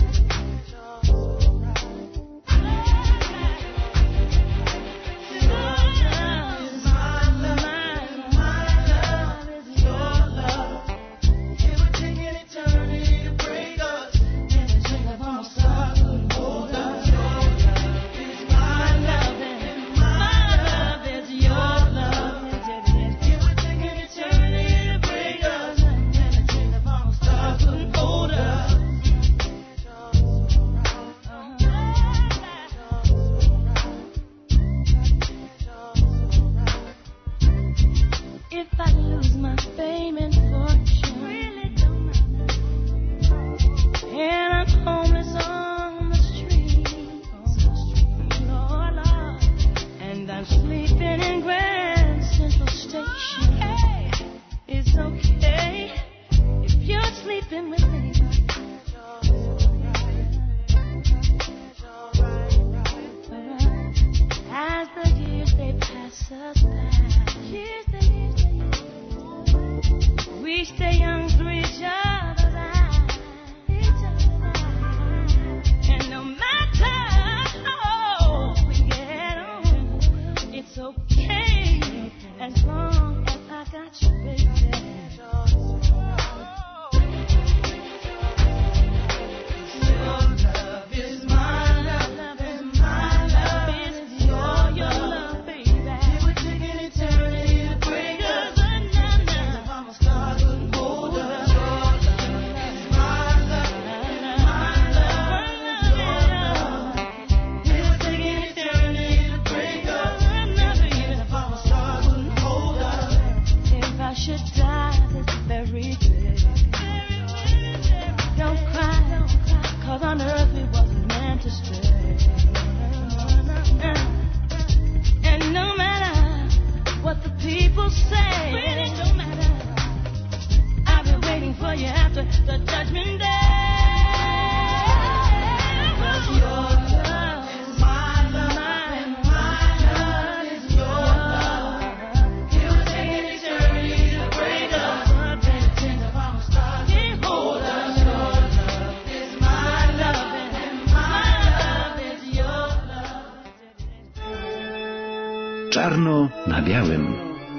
Czarno na białym.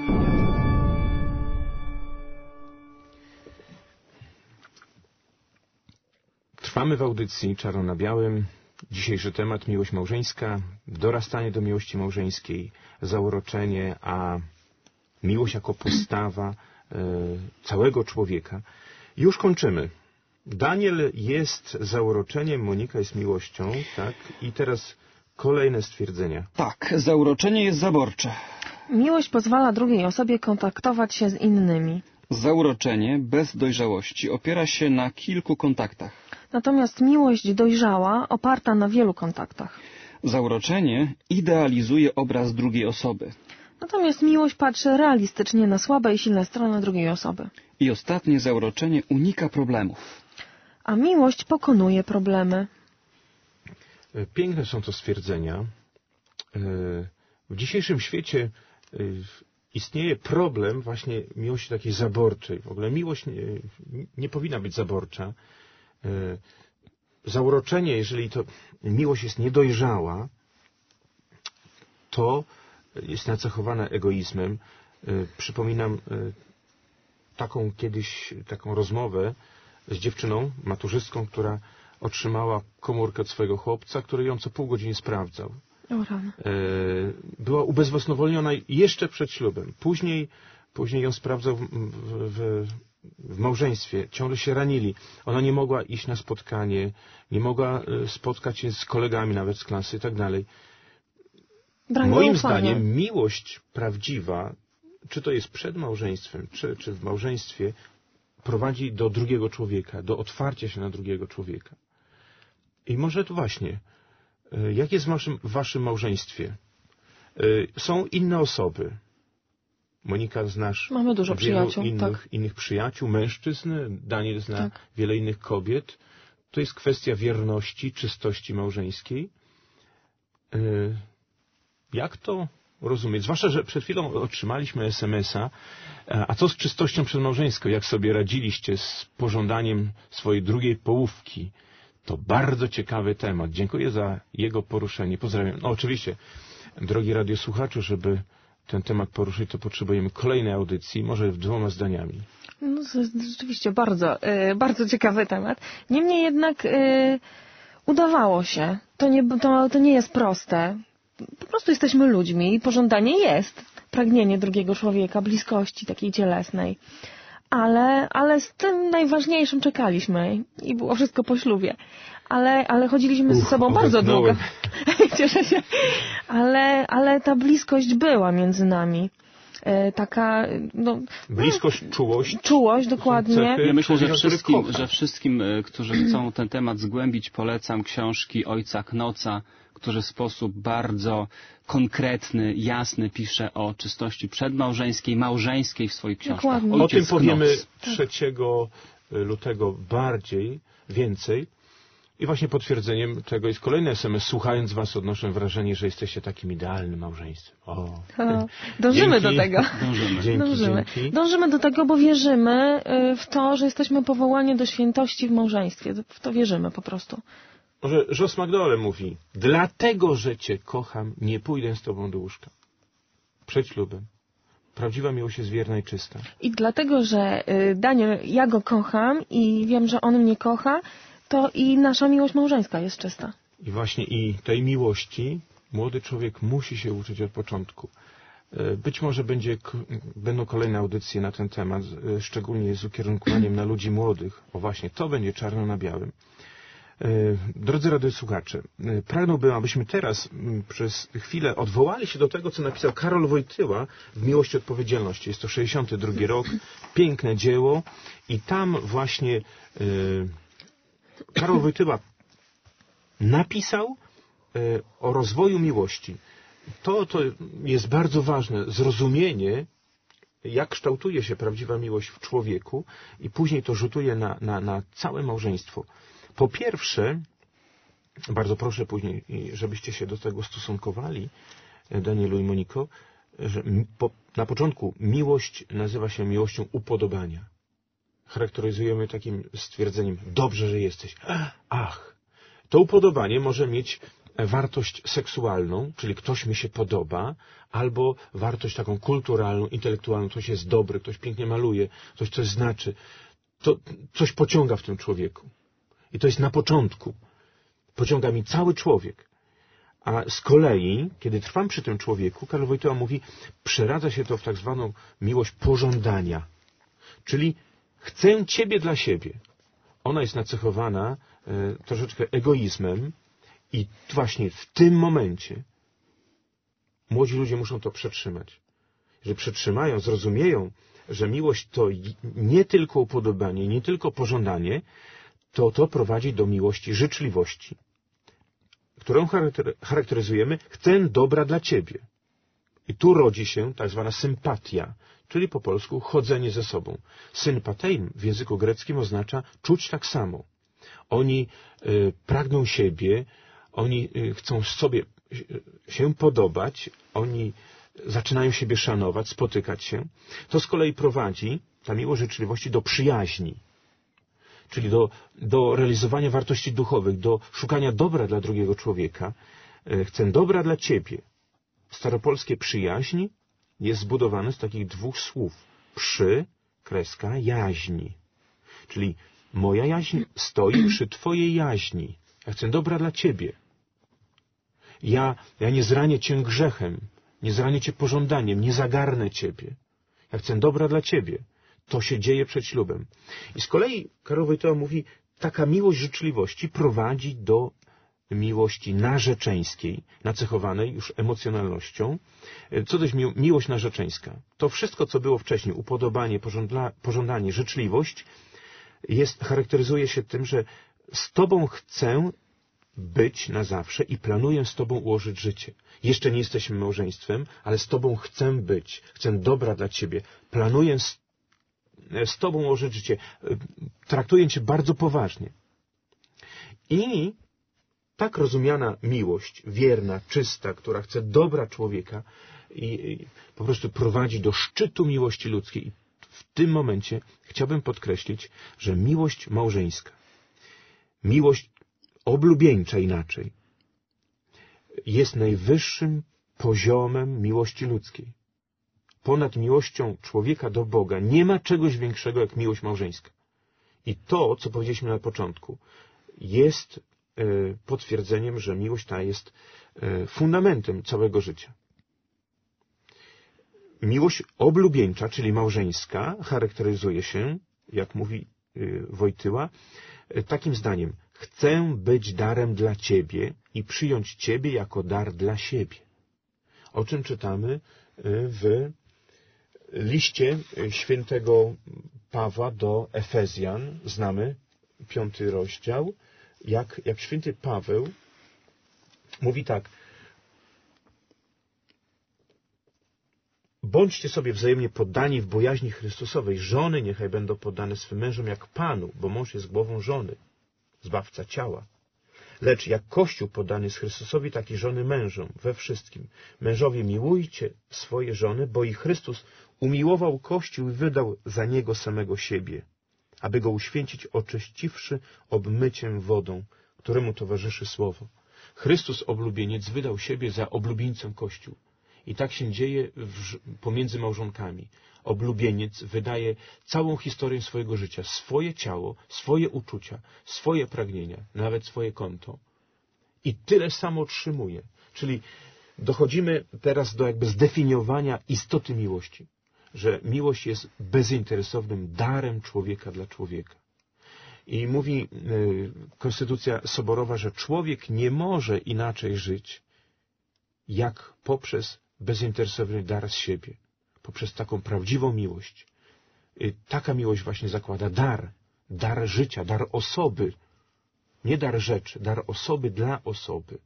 Trwamy w audycji Czarno na białym. Dzisiejszy temat: miłość małżeńska, dorastanie do miłości małżeńskiej, zauroczenie, a miłość jako postawa całego człowieka. Już kończymy. Daniel jest zauroczeniem, Monika jest miłością, tak? I teraz kolejne stwierdzenia. Tak, zauroczenie jest zaborcze. Miłość pozwala drugiej osobie kontaktować się z innymi. Zauroczenie bez dojrzałości opiera się na kilku kontaktach. Natomiast miłość dojrzała, oparta na wielu kontaktach. Zauroczenie idealizuje obraz drugiej osoby. Natomiast miłość patrzy realistycznie na słabe i silne strony drugiej osoby. I ostatnie zauroczenie unika problemów. A miłość pokonuje problemy. Piękne są to stwierdzenia. W dzisiejszym świecie istnieje problem właśnie miłości takiej zaborczej. W ogóle miłość nie powinna być zaborcza. Zauroczenie, jeżeli to miłość jest niedojrzała, to jest nacechowana egoizmem. Przypominam taką rozmowę z dziewczyną, maturzystką, która otrzymała komórkę od swojego chłopca, który ją co pół godziny sprawdzał. Była ubezwłasnowolniona jeszcze przed ślubem. Później ją sprawdzał w małżeństwie. Ciągle się ranili. Ona nie mogła iść na spotkanie, nie mogła spotkać się z kolegami nawet z klasy i tak dalej. Moim zdaniem miłość prawdziwa, czy to jest przed małżeństwem, czy w małżeństwie, prowadzi do drugiego człowieka, do otwarcia się na drugiego człowieka. I może to właśnie, jak jest w waszym małżeństwie? Są inne osoby. Monika, znasz Mamy dużo przyjaciół, innych przyjaciół, mężczyzn. Daniel zna wiele innych kobiet. To jest kwestia wierności, czystości małżeńskiej. Jak to rozumieć? Zwłaszcza, że przed chwilą otrzymaliśmy SMS-a. A co z czystością przedmałżeńską? Jak sobie radziliście z pożądaniem swojej drugiej połówki? To bardzo ciekawy temat. Dziękuję za jego poruszenie. Pozdrawiam. No oczywiście, drogi radiosłuchaczu, żeby ten temat poruszyć, to potrzebujemy kolejnej audycji, może 2 zdaniami. No, to jest rzeczywiście bardzo ciekawy temat. Niemniej jednak udawało się. To nie jest proste. Po prostu jesteśmy ludźmi i pożądanie jest. Pragnienie drugiego człowieka, bliskości takiej cielesnej. Ale z tym najważniejszym czekaliśmy i było wszystko po ślubie. Ale chodziliśmy ze sobą bardzo długo. Cieszę się. Ale ta bliskość była między nami. Taka, bliskość, czułość. Czułość, dokładnie. Ja myślę, że wszystkim, którzy chcą ten temat zgłębić, polecam książki ojca Knoca, który w sposób bardzo konkretny, jasny pisze o czystości przedmałżeńskiej, małżeńskiej w swoich książkach. Dokładnie. O tym powiemy 3 lutego więcej. I właśnie potwierdzeniem tego jest kolejny SMS. Słuchając was, odnoszę wrażenie, że jesteście takim idealnym małżeństwem. Dążymy do tego. Dzięki. Dążymy do tego, bo wierzymy w to, że jesteśmy powołani do świętości w małżeństwie. W to wierzymy po prostu. Może Jos Magdole mówi: dlatego, że cię kocham, nie pójdę z tobą do łóżka. Przed ślubem. Prawdziwa miłość jest wierna i czysta. I dlatego, że Daniel, ja go kocham i wiem, że on mnie kocha, to i nasza miłość małżeńska jest czysta. I właśnie tej miłości młody człowiek musi się uczyć od początku. Być może będą kolejne audycje na ten temat, szczególnie z ukierunkowaniem na ludzi młodych. O właśnie, to będzie czarno na białym. Drodzy radiosłuchacze, pragnąłbym, abyśmy teraz przez chwilę odwołali się do tego, co napisał Karol Wojtyła w Miłości i Odpowiedzialności. Jest to 62 rok, piękne dzieło i tam właśnie Karol Wojtyła napisał o rozwoju miłości. To jest bardzo ważne, zrozumienie, jak kształtuje się prawdziwa miłość w człowieku i później to rzutuje na całe małżeństwo. Po pierwsze, bardzo proszę później, żebyście się do tego stosunkowali, Danielu i Moniko, że na początku miłość nazywa się miłością upodobania. Charakteryzujemy takim stwierdzeniem: dobrze, że jesteś. Ach! To upodobanie może mieć wartość seksualną, czyli ktoś mi się podoba, albo wartość taką kulturalną, intelektualną, ktoś jest dobry, ktoś pięknie maluje, ktoś coś znaczy. To coś pociąga w tym człowieku. I to jest na początku. Pociąga mi cały człowiek. A z kolei, kiedy trwam przy tym człowieku, Karol Wojtyła mówi, przeradza się to w tak zwaną miłość pożądania. Czyli chcę Ciebie dla siebie. Ona jest nacechowana troszeczkę egoizmem i właśnie w tym momencie młodzi ludzie muszą to przetrzymać. Jeżeli przetrzymają, zrozumieją, że miłość to nie tylko upodobanie, nie tylko pożądanie, to prowadzi do miłości życzliwości, którą charakteryzujemy chcę dobra dla Ciebie. I tu rodzi się tak zwana sympatia, czyli po polsku chodzenie ze sobą. Sympateim w języku greckim oznacza czuć tak samo. Oni pragną siebie, oni chcą sobie się podobać, oni zaczynają siebie szanować, spotykać się. To z kolei prowadzi, ta miłość życzliwości, do przyjaźni, czyli do realizowania wartości duchowych, do szukania dobra dla drugiego człowieka. Chcę dobra dla Ciebie. Staropolskie przyjaźń jest zbudowane z takich dwóch słów. Przy, kreska, jaźni. Czyli moja jaźń stoi przy Twojej jaźni. Ja chcę dobra dla Ciebie. Ja nie zranię Cię grzechem, nie zranię Cię pożądaniem, nie zagarnę Ciebie. Ja chcę dobra dla Ciebie. To się dzieje przed ślubem. I z kolei Karol Wojtyła mówi, taka miłość życzliwości prowadzi do miłości narzeczeńskiej, nacechowanej już emocjonalnością. Co to jest miłość narzeczeńska? To wszystko, co było wcześniej, upodobanie, pożądanie, życzliwość, charakteryzuje się tym, że z Tobą chcę być na zawsze i planuję z Tobą ułożyć życie. Jeszcze nie jesteśmy małżeństwem, ale z Tobą chcę być, chcę dobra dla Ciebie. Planuję z Tobą ułożyć życie. Traktuję Cię bardzo poważnie. I tak rozumiana miłość, wierna, czysta, która chce dobra człowieka i po prostu prowadzi do szczytu miłości ludzkiej. I w tym momencie chciałbym podkreślić, że miłość małżeńska, miłość oblubieńcza inaczej, jest najwyższym poziomem miłości ludzkiej. Ponad miłością człowieka do Boga nie ma czegoś większego jak miłość małżeńska. I to, co powiedzieliśmy na początku, jest potwierdzeniem, że miłość ta jest fundamentem całego życia. Miłość oblubieńcza, czyli małżeńska, charakteryzuje się, jak mówi Wojtyła, takim zdaniem: chcę być darem dla Ciebie i przyjąć Ciebie jako dar dla siebie. O czym czytamy w liście świętego Pawła do Efezjan. Znamy 5 rozdział. Jak święty Paweł mówi tak: bądźcie sobie wzajemnie poddani w bojaźni Chrystusowej. Żony niechaj będą poddane swym mężom jak Panu, bo mąż jest głową żony, zbawca ciała. Lecz jak Kościół poddany jest Chrystusowi, tak i żony mężom we wszystkim. Mężowie, miłujcie swoje żony, bo i Chrystus umiłował Kościół i wydał za niego samego siebie, aby go uświęcić, oczyściwszy obmyciem wodą, któremu towarzyszy słowo. Chrystus, oblubieniec, wydał siebie za oblubieńcę Kościół. I tak się dzieje pomiędzy małżonkami. Oblubieniec wydaje całą historię swojego życia, swoje ciało, swoje uczucia, swoje pragnienia, nawet swoje konto. I tyle samo otrzymuje. Czyli dochodzimy teraz do jakby zdefiniowania istoty miłości, że miłość jest bezinteresownym darem człowieka dla człowieka. I mówi Konstytucja Soborowa, że człowiek nie może inaczej żyć, jak poprzez bezinteresowny dar z siebie, poprzez taką prawdziwą miłość. Taka miłość właśnie zakłada dar życia, dar osoby, nie dar rzeczy, dar osoby dla osoby.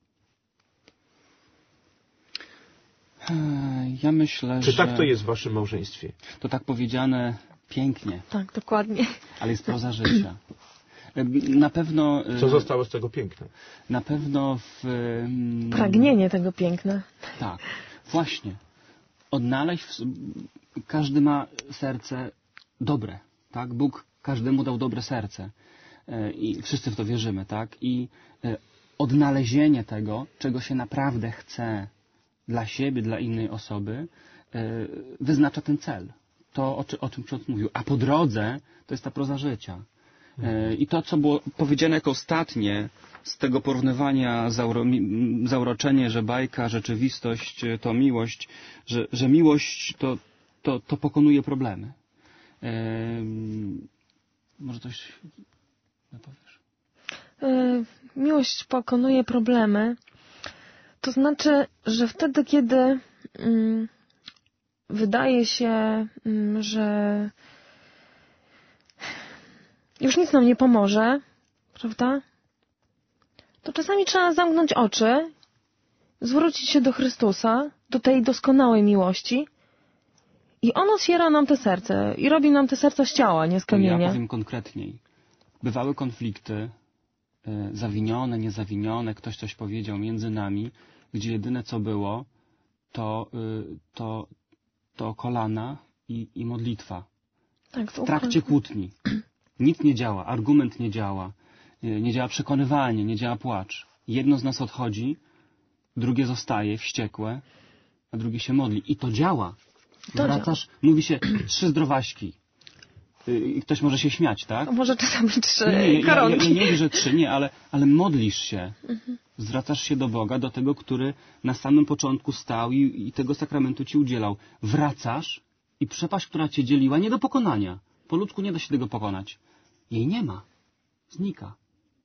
Ja myślę, Czy tak to jest w waszym małżeństwie? To tak powiedziane pięknie. Tak, dokładnie. Ale jest proza życia. Na pewno... Co zostało z tego piękne? Na pewno Pragnienie tego piękne. Tak, właśnie. Odnaleźć... Każdy ma serce dobre, tak? Bóg każdemu dał dobre serce. I wszyscy w to wierzymy, tak? I odnalezienie tego, czego się naprawdę chce dla siebie, dla innej osoby, wyznacza ten cel. To, o czym ksiądz mówił. A po drodze to jest ta proza życia. I to, co było powiedziane jako ostatnie z tego porównywania zauroczenie, że bajka, rzeczywistość to miłość, że miłość to pokonuje problemy. Może coś powiesz? Miłość pokonuje problemy. To znaczy, że wtedy, kiedy wydaje się, że już nic nam nie pomoże, prawda? To czasami trzeba zamknąć oczy, zwrócić się do Chrystusa, do tej doskonałej miłości i On otwiera nam te serce i robi nam te serca z ciała, nie z kamienia. Ja powiem konkretniej. Bywały konflikty, zawinione, niezawinione, ktoś coś powiedział między nami, gdzie jedyne co było, to kolana i modlitwa. Tak, w trakcie kłótni. Nic nie działa, argument nie działa, nie działa przekonywanie, nie działa płacz. Jedno z nas odchodzi, drugie zostaje wściekłe, a drugie się modli. I to działa. Wracasz, mówi się 3 zdrowaśki. I ktoś może się śmiać, tak? A może czasami 3 Ja koronki. nie mówię, że 3, nie, ale modlisz się. Zwracasz się do Boga, do tego, który na samym początku stał i tego sakramentu ci udzielał. Wracasz i przepaść, która cię dzieliła, nie do pokonania. Po ludzku nie da się tego pokonać. Jej nie ma. Znika.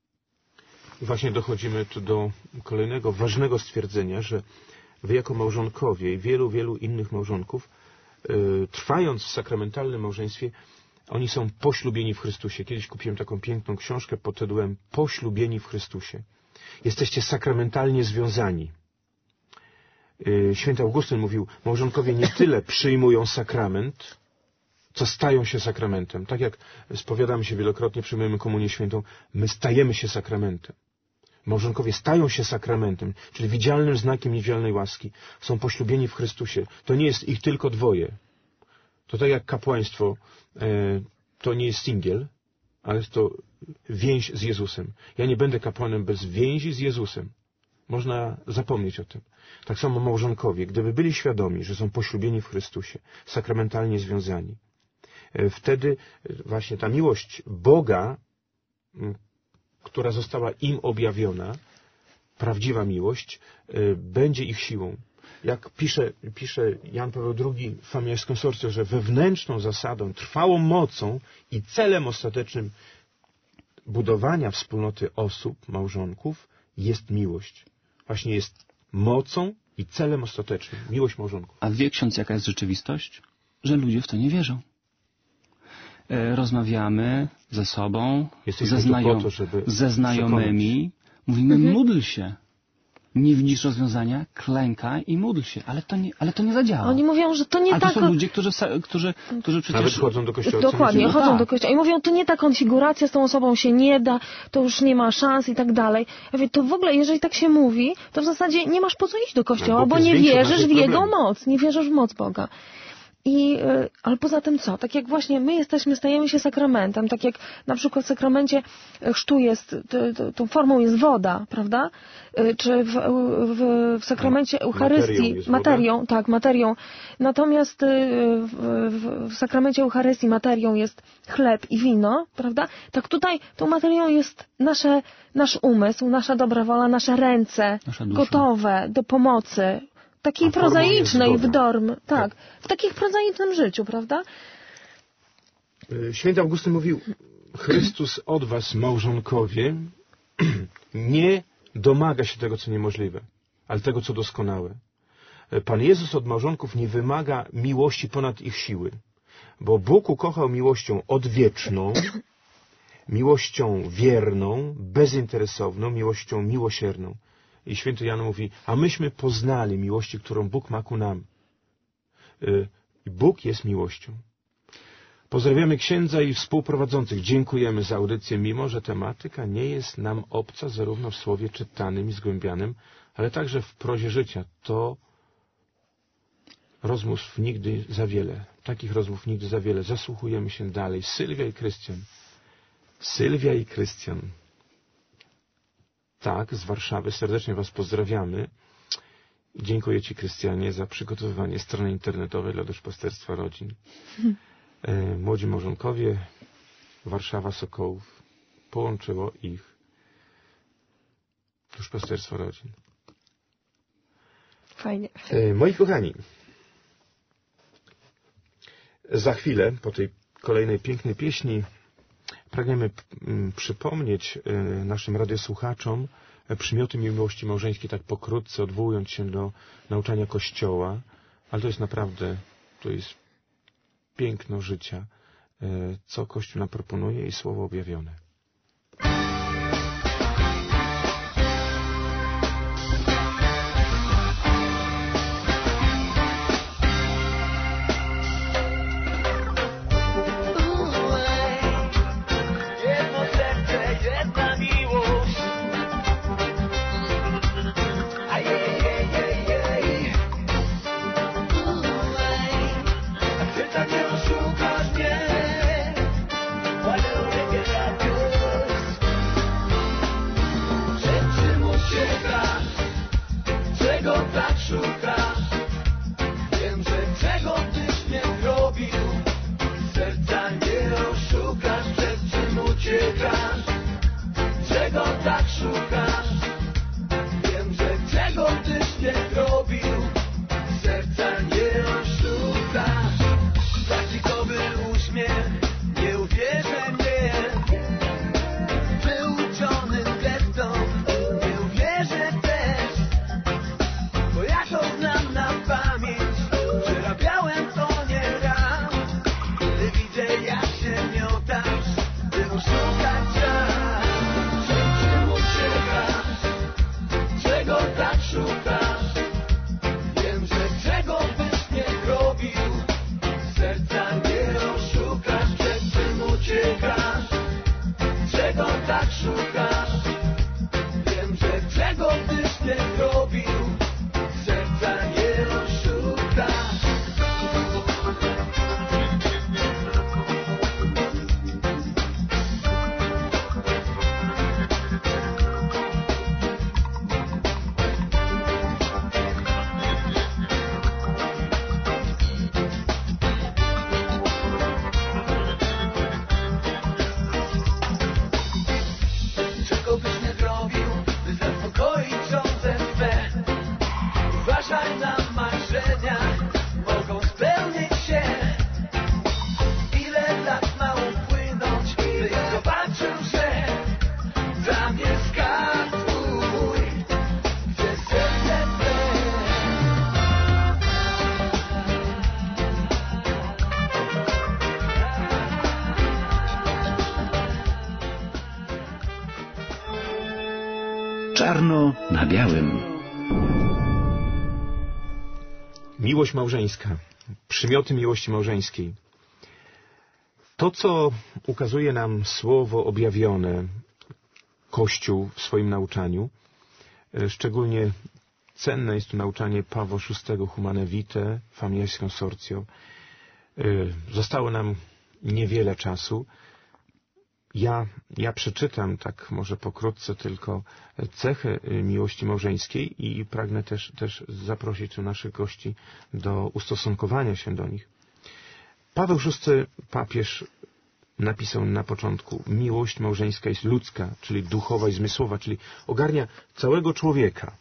I właśnie dochodzimy tu do kolejnego ważnego stwierdzenia, że wy jako małżonkowie i wielu innych małżonków, trwając w sakramentalnym małżeństwie, oni są poślubieni w Chrystusie. Kiedyś kupiłem taką piękną książkę pod tytułem Poślubieni w Chrystusie. Jesteście sakramentalnie związani. Święty Augustyn mówił, małżonkowie nie tyle przyjmują sakrament, co stają się sakramentem. Tak jak spowiadamy się wielokrotnie, przyjmujemy komunię świętą, my stajemy się sakramentem. Małżonkowie stają się sakramentem, czyli widzialnym znakiem niewidzialnej łaski. Są poślubieni w Chrystusie. To nie jest ich tylko 2. To tak jak kapłaństwo, to nie jest singiel, ale jest to więź z Jezusem. Ja nie będę kapłanem bez więzi z Jezusem. Można zapomnieć o tym. Tak samo małżonkowie, gdyby byli świadomi, że są poślubieni w Chrystusie, sakramentalnie związani, wtedy właśnie ta miłość Boga, która została im objawiona, prawdziwa miłość, będzie ich siłą. Jak pisze Jan Paweł II w Familiaris Consortio, że wewnętrzną zasadą, trwałą mocą i celem ostatecznym budowania wspólnoty osób, małżonków jest miłość. Właśnie jest mocą i celem ostatecznym. Miłość małżonków. A wie ksiądz, jaka jest rzeczywistość? Że ludzie w to nie wierzą. Rozmawiamy ze sobą, ze znajomymi. Mówimy, módl się. Nie widzisz rozwiązania, klękaj i módl się. Ale to nie zadziała. Oni mówią, że to nie tak... A to są ludzie, którzy przecież... Nawet chodzą do kościoła. Dokładnie, chodzą do kościoła. I mówią, to nie ta konfiguracja, z tą osobą się nie da, to już nie ma szans i tak dalej. Ja mówię, to w ogóle, jeżeli tak się mówi, to w zasadzie nie masz po co iść do kościoła, bo nie wierzysz w Jego moc. Nie wierzysz w moc Boga. Ale poza tym co? Tak jak właśnie my stajemy się sakramentem, tak jak na przykład w sakramencie chrztu jest, tą formą jest woda, prawda? Czy w sakramencie Eucharystii materią. Natomiast w sakramencie Eucharystii materią jest chleb i wino, prawda? Tak tutaj tą materią jest nasz umysł, nasza dobra wola, nasze ręce gotowe do pomocy. Takiej prozaicznej w takim prozaicznym życiu, prawda? Święty Augustyn mówił, Chrystus od was, małżonkowie, nie domaga się tego, co niemożliwe, ale tego, co doskonałe. Pan Jezus od małżonków nie wymaga miłości ponad ich siły, bo Bóg ukochał miłością odwieczną, miłością wierną, bezinteresowną, miłością miłosierną. I święty Jan mówi, a myśmy poznali miłości, którą Bóg ma ku nam. Bóg jest miłością. Pozdrawiamy księdza i współprowadzących. Dziękujemy za audycję, mimo że tematyka nie jest nam obca zarówno w słowie czytanym i zgłębianym, ale także w prozie życia. To rozmów nigdy za wiele. Takich rozmów nigdy za wiele. Zasłuchujemy się dalej. Sylwia i Krystian. Tak, z Warszawy. Serdecznie Was pozdrawiamy. I dziękuję Ci, Krystianie, za przygotowywanie strony internetowej dla Duszpasterstwa Rodzin. Młodzi małżonkowie, Warszawa, Sokołów. Połączyło ich Duszpasterstwo Rodzin. Fajnie. Moi kochani, za chwilę, po tej kolejnej pięknej pieśni, pragniemy przypomnieć naszym radiosłuchaczom przymioty miłości małżeńskiej, tak pokrótce, odwołując się do nauczania Kościoła, ale to jest naprawdę, to jest piękno życia, co Kościół nam proponuje i Słowo objawione. Czarno na białym. Miłość małżeńska. Przymioty miłości małżeńskiej. To, co ukazuje nam Słowo objawione, Kościół w swoim nauczaniu, szczególnie cenne jest to nauczanie Pawła VI Humane Vitae, Familiaris Consortio. Zostało nam niewiele czasu. Ja przeczytam tak może pokrótce tylko cechy miłości małżeńskiej i pragnę też zaprosić tu naszych gości do ustosunkowania się do nich. Paweł VI, papież, napisał na początku: miłość małżeńska jest ludzka, czyli duchowa i zmysłowa, czyli ogarnia całego człowieka.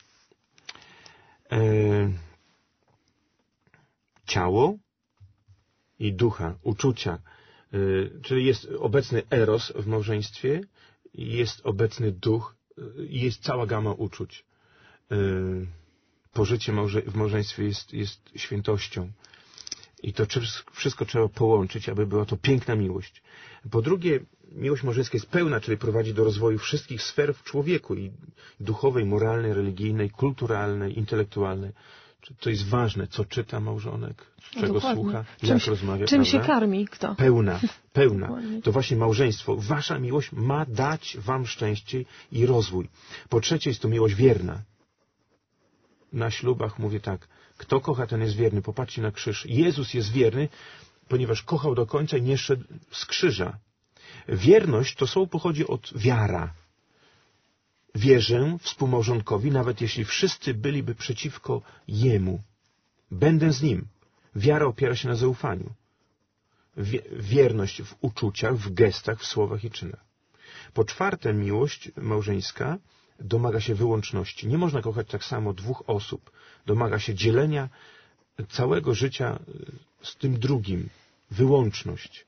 Ciało i ducha, uczucia. Czyli jest obecny eros w małżeństwie, jest obecny duch, jest cała gama uczuć. Pożycie w małżeństwie jest świętością. I to wszystko trzeba połączyć, aby była to piękna miłość. Po drugie, miłość małżeńska jest pełna, czyli prowadzi do rozwoju wszystkich sfer w człowieku, i duchowej, moralnej, religijnej, kulturalnej, intelektualnej. To jest ważne, co czyta małżonek, czego dokładnie. słucha, jak rozmawia. Czym prawda? się karmi kto? Pełna. Dokładnie. To właśnie małżeństwo. Wasza miłość ma dać wam szczęście i rozwój. Po trzecie, jest to miłość wierna. Na ślubach mówię tak: kto kocha, ten jest wierny. Popatrzcie na krzyż. Jezus jest wierny, ponieważ kochał do końca i nie szedł z krzyża. Wierność to słowo pochodzi od wiara. wierzę współmałżonkowi, nawet jeśli wszyscy byliby przeciwko jemu. Będę z nim. Wiara opiera się na zaufaniu. Wierność w uczuciach, w gestach, w słowach i czynach. Po czwarte, miłość małżeńska domaga się wyłączności. Nie można kochać tak samo dwóch osób. Domaga się dzielenia całego życia z tym drugim. Wyłączność.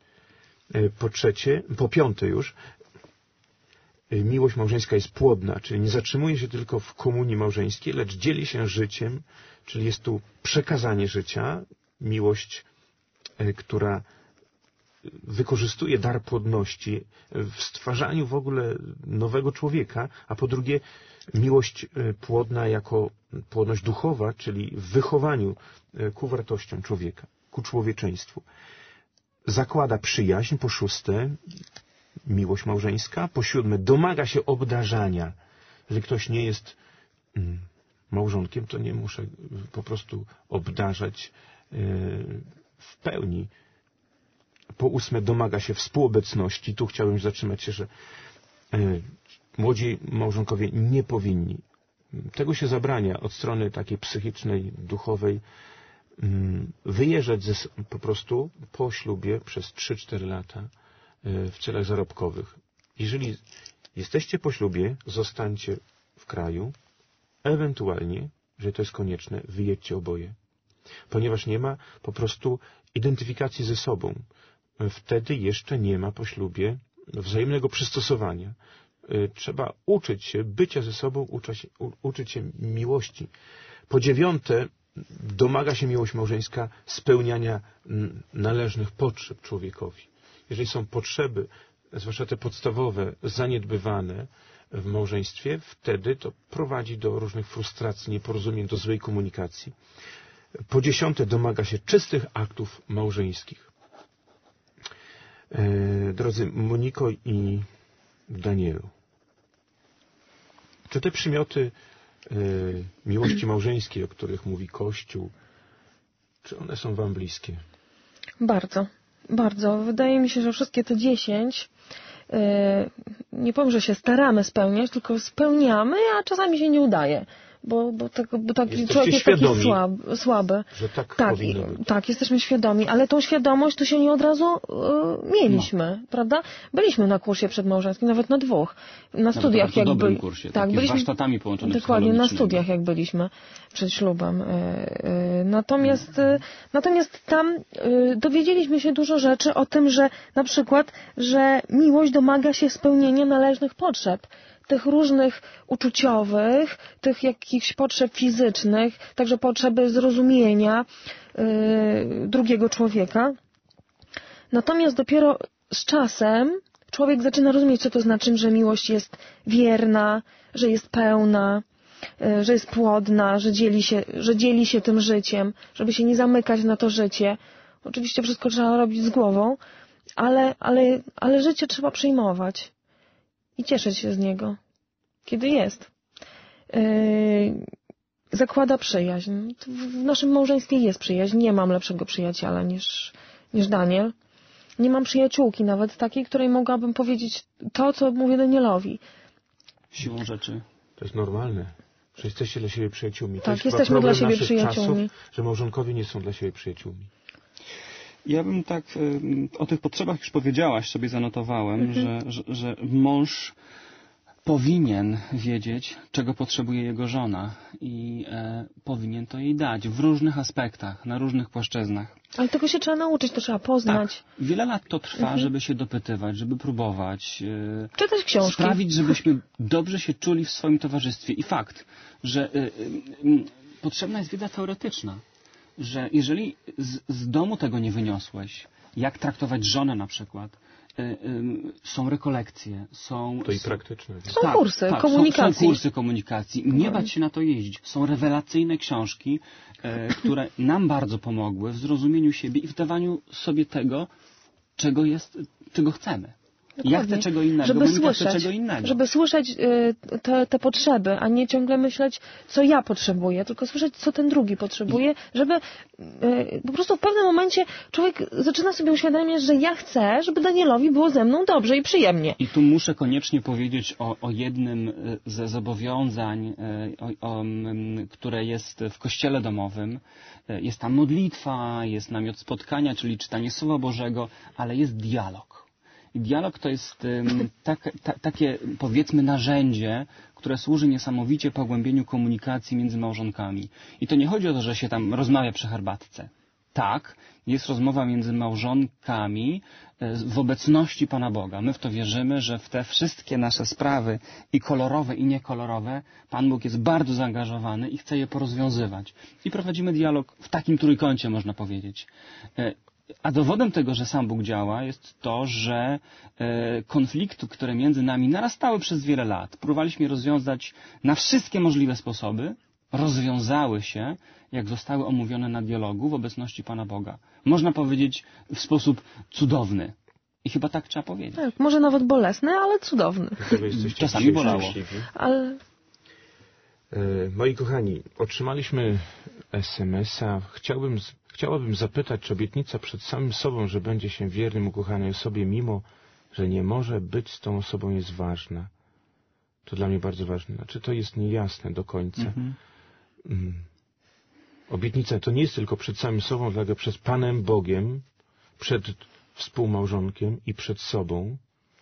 Po piąte już, miłość małżeńska jest płodna, czyli nie zatrzymuje się tylko w komunii małżeńskiej, lecz dzieli się życiem, czyli jest tu przekazanie życia, miłość, która wykorzystuje dar płodności w stwarzaniu w ogóle nowego człowieka, a po drugie miłość płodna jako płodność duchowa, czyli w wychowaniu ku wartościom człowieka, ku człowieczeństwu. Zakłada przyjaźń, po szóste, miłość małżeńska, po siódme, domaga się obdarzania. Jeżeli ktoś nie jest małżonkiem, to nie muszę po prostu obdarzać w pełni. Po ósme, domaga się współobecności. Tu chciałbym zatrzymać się, że młodzi małżonkowie nie powinni. Tego się zabrania od strony takiej psychicznej, duchowej. Wyjeżdżać po prostu po ślubie przez 3-4 lata w celach zarobkowych. Jeżeli jesteście po ślubie, zostańcie w kraju. Ewentualnie, że to jest konieczne, wyjedźcie oboje. Ponieważ nie ma po prostu identyfikacji ze sobą. Wtedy jeszcze nie ma po ślubie wzajemnego przystosowania. Trzeba uczyć się bycia ze sobą, uczyć się miłości. Po dziewiąte, domaga się miłość małżeńska spełniania należnych potrzeb człowiekowi. Jeżeli są potrzeby, zwłaszcza te podstawowe, zaniedbywane w małżeństwie, wtedy to prowadzi do różnych frustracji, nieporozumień, do złej komunikacji. Po dziesiąte, domaga się czystych aktów małżeńskich. Drodzy Moniko i Danielu, czy te przymioty miłości małżeńskiej, o których mówi Kościół, czy one są wam bliskie? Bardzo, bardzo. Wydaje mi się, że wszystkie te 10 nie powiem, że się staramy spełniać, tylko spełniamy, a czasami się nie udaje. Bo taki człowiek jest taki słaby. Że tak, tak, powinno być. Tak, jesteśmy świadomi, ale tą świadomość to się nie od razu mieliśmy, prawda? Byliśmy na kursie przedmałżeńskim, nawet na 2. Na studiach jak byliśmy. Kursie, tak, byliśmy warsztatami połączonymi. Dokładnie, na studiach jak byliśmy przed ślubem. Natomiast tam dowiedzieliśmy się dużo rzeczy o tym, że na przykład, że miłość domaga się spełnienia należnych potrzeb. Tych różnych uczuciowych, tych jakichś potrzeb fizycznych, także potrzeby zrozumienia drugiego człowieka. Natomiast dopiero z czasem człowiek zaczyna rozumieć, co to znaczy, że miłość jest wierna, że jest pełna, że jest płodna, że dzieli się tym życiem, żeby się nie zamykać na to życie. Oczywiście wszystko trzeba robić z głową, ale życie trzeba przyjmować. I cieszyć się z niego, kiedy jest. Zakłada przyjaźń. W naszym małżeństwie jest przyjaźń. Nie mam lepszego przyjaciela niż Daniel. Nie mam przyjaciółki nawet takiej, której mogłabym powiedzieć to, co mówię Danielowi. Siłą rzeczy. To jest normalne, że jesteście dla siebie przyjaciółmi. To tak, jest jesteśmy dla siebie przyjaciółmi. Czasów, że małżonkowie nie są dla siebie przyjaciółmi. Ja bym tak o tych potrzebach już powiedziałaś, sobie zanotowałem, że mąż powinien wiedzieć, czego potrzebuje jego żona i powinien to jej dać w różnych aspektach, na różnych płaszczyznach. Ale tego się trzeba nauczyć, to trzeba poznać. Tak, wiele lat to trwa, żeby się dopytywać, żeby próbować. Czytać książki. Sprawić, żebyśmy dobrze się czuli w swoim towarzystwie. I fakt, że potrzebna jest wiedza teoretyczna. Że jeżeli z domu tego nie wyniosłeś, jak traktować żonę na przykład, są rekolekcje, To i praktyczne. Są kursy komunikacji. Są kursy komunikacji. Nie bać się na to jeździć. Są rewelacyjne książki, które nam bardzo pomogły w zrozumieniu siebie i w dawaniu sobie tego, czego chcemy. Ja chcę czego innego, Monika chce czego innego. Żeby słyszeć te potrzeby, a nie ciągle myśleć, co ja potrzebuję, tylko słyszeć, co ten drugi potrzebuje, żeby po prostu w pewnym momencie człowiek zaczyna sobie uświadamiać, że ja chcę, żeby Danielowi było ze mną dobrze i przyjemnie. I tu muszę koniecznie powiedzieć o jednym ze zobowiązań, które jest w kościele domowym. Jest tam modlitwa, jest namiot spotkania, czyli czytanie Słowa Bożego, ale jest dialog. I dialog to jest takie, powiedzmy, narzędzie, które służy niesamowicie pogłębieniu komunikacji między małżonkami. I to nie chodzi o to, że się tam rozmawia przy herbatce. Tak, jest rozmowa między małżonkami w obecności Pana Boga. My w to wierzymy, że w te wszystkie nasze sprawy, i kolorowe, i niekolorowe, Pan Bóg jest bardzo zaangażowany i chce je porozwiązywać. I prowadzimy dialog w takim trójkącie, można powiedzieć. A dowodem tego, że sam Bóg działa, jest to, że konflikty, które między nami narastały przez wiele lat, próbowaliśmy rozwiązać na wszystkie możliwe sposoby, rozwiązały się, jak zostały omówione na dialogu w obecności Pana Boga. Można powiedzieć w sposób cudowny. I chyba tak trzeba powiedzieć. Tak, może nawet bolesny, ale cudowny. Czasami bolało. Ale... Moi kochani, otrzymaliśmy SMS-a. Chciałabym zapytać, czy obietnica przed samym sobą, że będzie się wiernym ukochanej osobie, mimo że nie może być z tą osobą, jest ważna. To dla mnie bardzo ważne. Znaczy, to jest niejasne do końca. Obietnica to nie jest tylko przed samym sobą, ale przed Panem Bogiem, przed współmałżonkiem i przed sobą.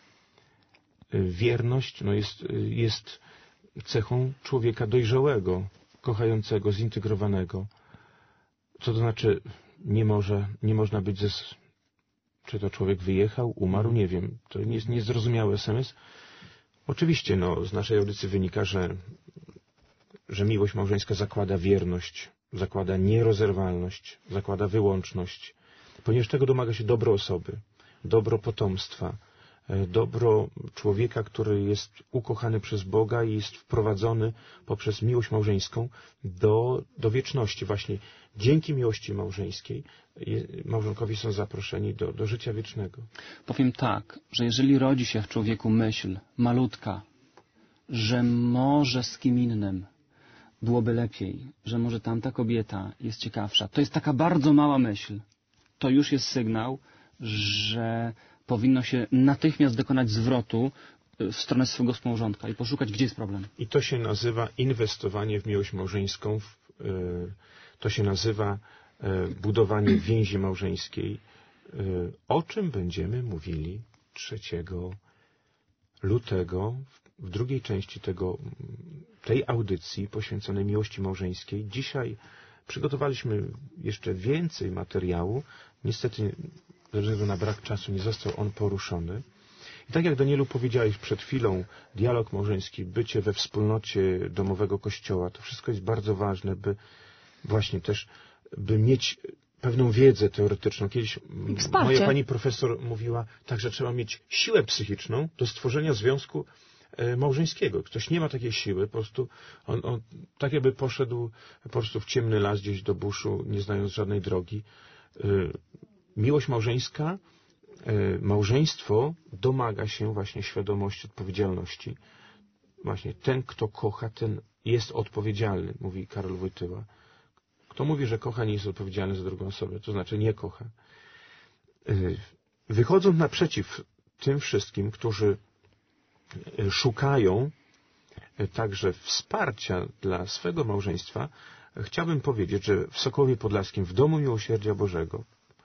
Wierność jest cechą człowieka dojrzałego, kochającego, zintegrowanego. Co to znaczy nie można być czy to człowiek wyjechał, umarł, nie wiem. To jest niezrozumiały SMS. Oczywiście, z naszej audycji wynika, że miłość małżeńska zakłada wierność, zakłada nierozerwalność, zakłada wyłączność, ponieważ tego domaga się dobro osoby, dobro potomstwa, dobro człowieka, który jest ukochany przez Boga i jest wprowadzony poprzez miłość małżeńską do wieczności. Właśnie dzięki miłości małżeńskiej małżonkowie są zaproszeni do życia wiecznego. Powiem tak, że jeżeli rodzi się w człowieku myśl malutka, że może z kim innym byłoby lepiej, że może tamta kobieta jest ciekawsza, to jest taka bardzo mała myśl. To już jest sygnał, że powinno się natychmiast dokonać zwrotu w stronę swojego współmałżonka i poszukać, gdzie jest problem. I to się nazywa inwestowanie w miłość małżeńską, to się nazywa budowanie więzi małżeńskiej, o czym będziemy mówili 3 lutego w drugiej części tej audycji poświęconej miłości małżeńskiej. Dzisiaj przygotowaliśmy jeszcze więcej materiału. Niestety ze względu na brak czasu nie został on poruszony. I tak jak Danielu powiedziałeś przed chwilą, dialog małżeński, bycie we wspólnocie domowego kościoła, to wszystko jest bardzo ważne, by mieć pewną wiedzę teoretyczną. Kiedyś moja pani profesor mówiła tak, że trzeba mieć siłę psychiczną do stworzenia związku małżeńskiego. Ktoś nie ma takiej siły, po prostu on tak jakby poszedł po prostu w ciemny las gdzieś do buszu, nie znając żadnej drogi. Miłość małżeńska, małżeństwo domaga się właśnie świadomości, odpowiedzialności. Właśnie ten, kto kocha, ten jest odpowiedzialny, mówi Karol Wojtyła. Kto mówi, że kocha, nie jest odpowiedzialny za drugą osobę, to znaczy nie kocha. Wychodząc naprzeciw tym wszystkim, którzy szukają także wsparcia dla swego małżeństwa, chciałbym powiedzieć, że w Sokołowie Podlaskim, w Domu Miłosierdzia Bożego,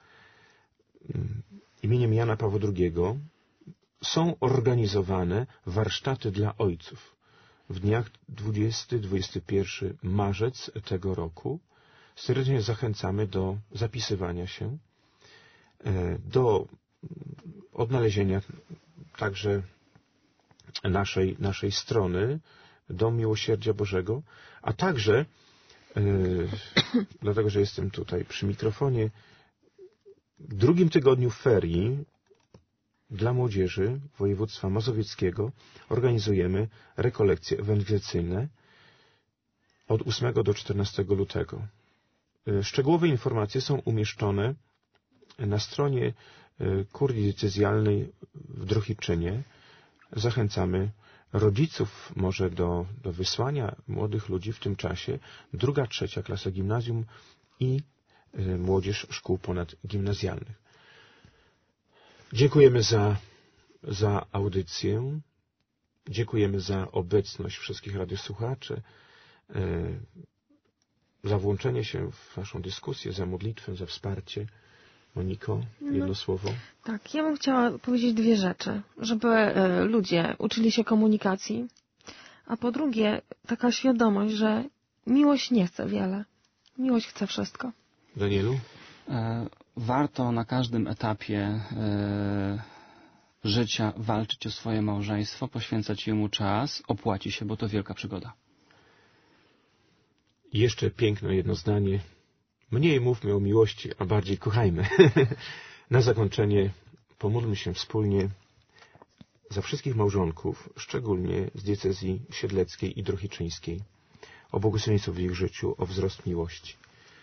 imieniem Jana Pawła II, są organizowane warsztaty dla ojców. W dniach 20-21 marzec tego roku serdecznie zachęcamy do zapisywania się, do odnalezienia także naszej strony Dom Miłosierdzia Bożego, a także, dlatego że jestem tutaj przy mikrofonie, w drugim tygodniu ferii dla młodzieży województwa mazowieckiego organizujemy rekolekcje ewangelizacyjne od 8 do 14 lutego. Szczegółowe informacje są umieszczone na stronie kurii diecezjalnej w Drohiczynie zachęcamy rodziców może do wysłania młodych ludzi w tym czasie, 2., 3. klasa gimnazjum i młodzież szkół ponadgimnazjalnych. Dziękujemy za audycję. Dziękujemy za obecność wszystkich radiosłuchaczy, za włączenie się w naszą dyskusję, za modlitwę, za wsparcie. Moniko, jedno słowo. Tak, ja bym chciała powiedzieć 2 rzeczy. Żeby ludzie uczyli się komunikacji, a po drugie taka świadomość, że miłość nie chce wiele. Miłość chce wszystko. Danielu? Warto na każdym etapie życia walczyć o swoje małżeństwo, poświęcać jemu czas, opłaci się, bo to wielka przygoda. I jeszcze piękne jedno zdanie. Mniej mówmy o miłości, a bardziej kochajmy. Na zakończenie pomódlmy się wspólnie za wszystkich małżonków, szczególnie z diecezji siedleckiej i drohiczyńskiej, o błogosławieństwo w ich życiu, o wzrost miłości.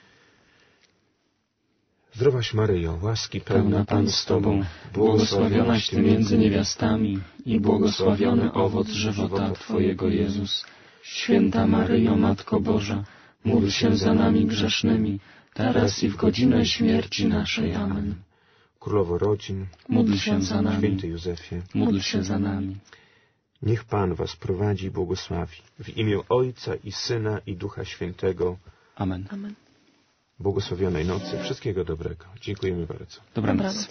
Zdrowaś Maryjo, łaski pełna Pan z Tobą, błogosławionaś Ty między niewiastami i błogosławiony owoc żywota Twojego Jezus. Święta Maryjo, Matko Boża, módl się za nami grzesznymi, teraz i w godzinę śmierci naszej. Amen. Królowo rodzin, módl się za nami. Święty Józefie, módl się za nami. Niech Pan Was prowadzi i błogosławi. W imię Ojca i Syna i Ducha Świętego. Amen. Amen. Błogosławionej nocy, wszystkiego dobrego. Dziękujemy bardzo. Dobranoc.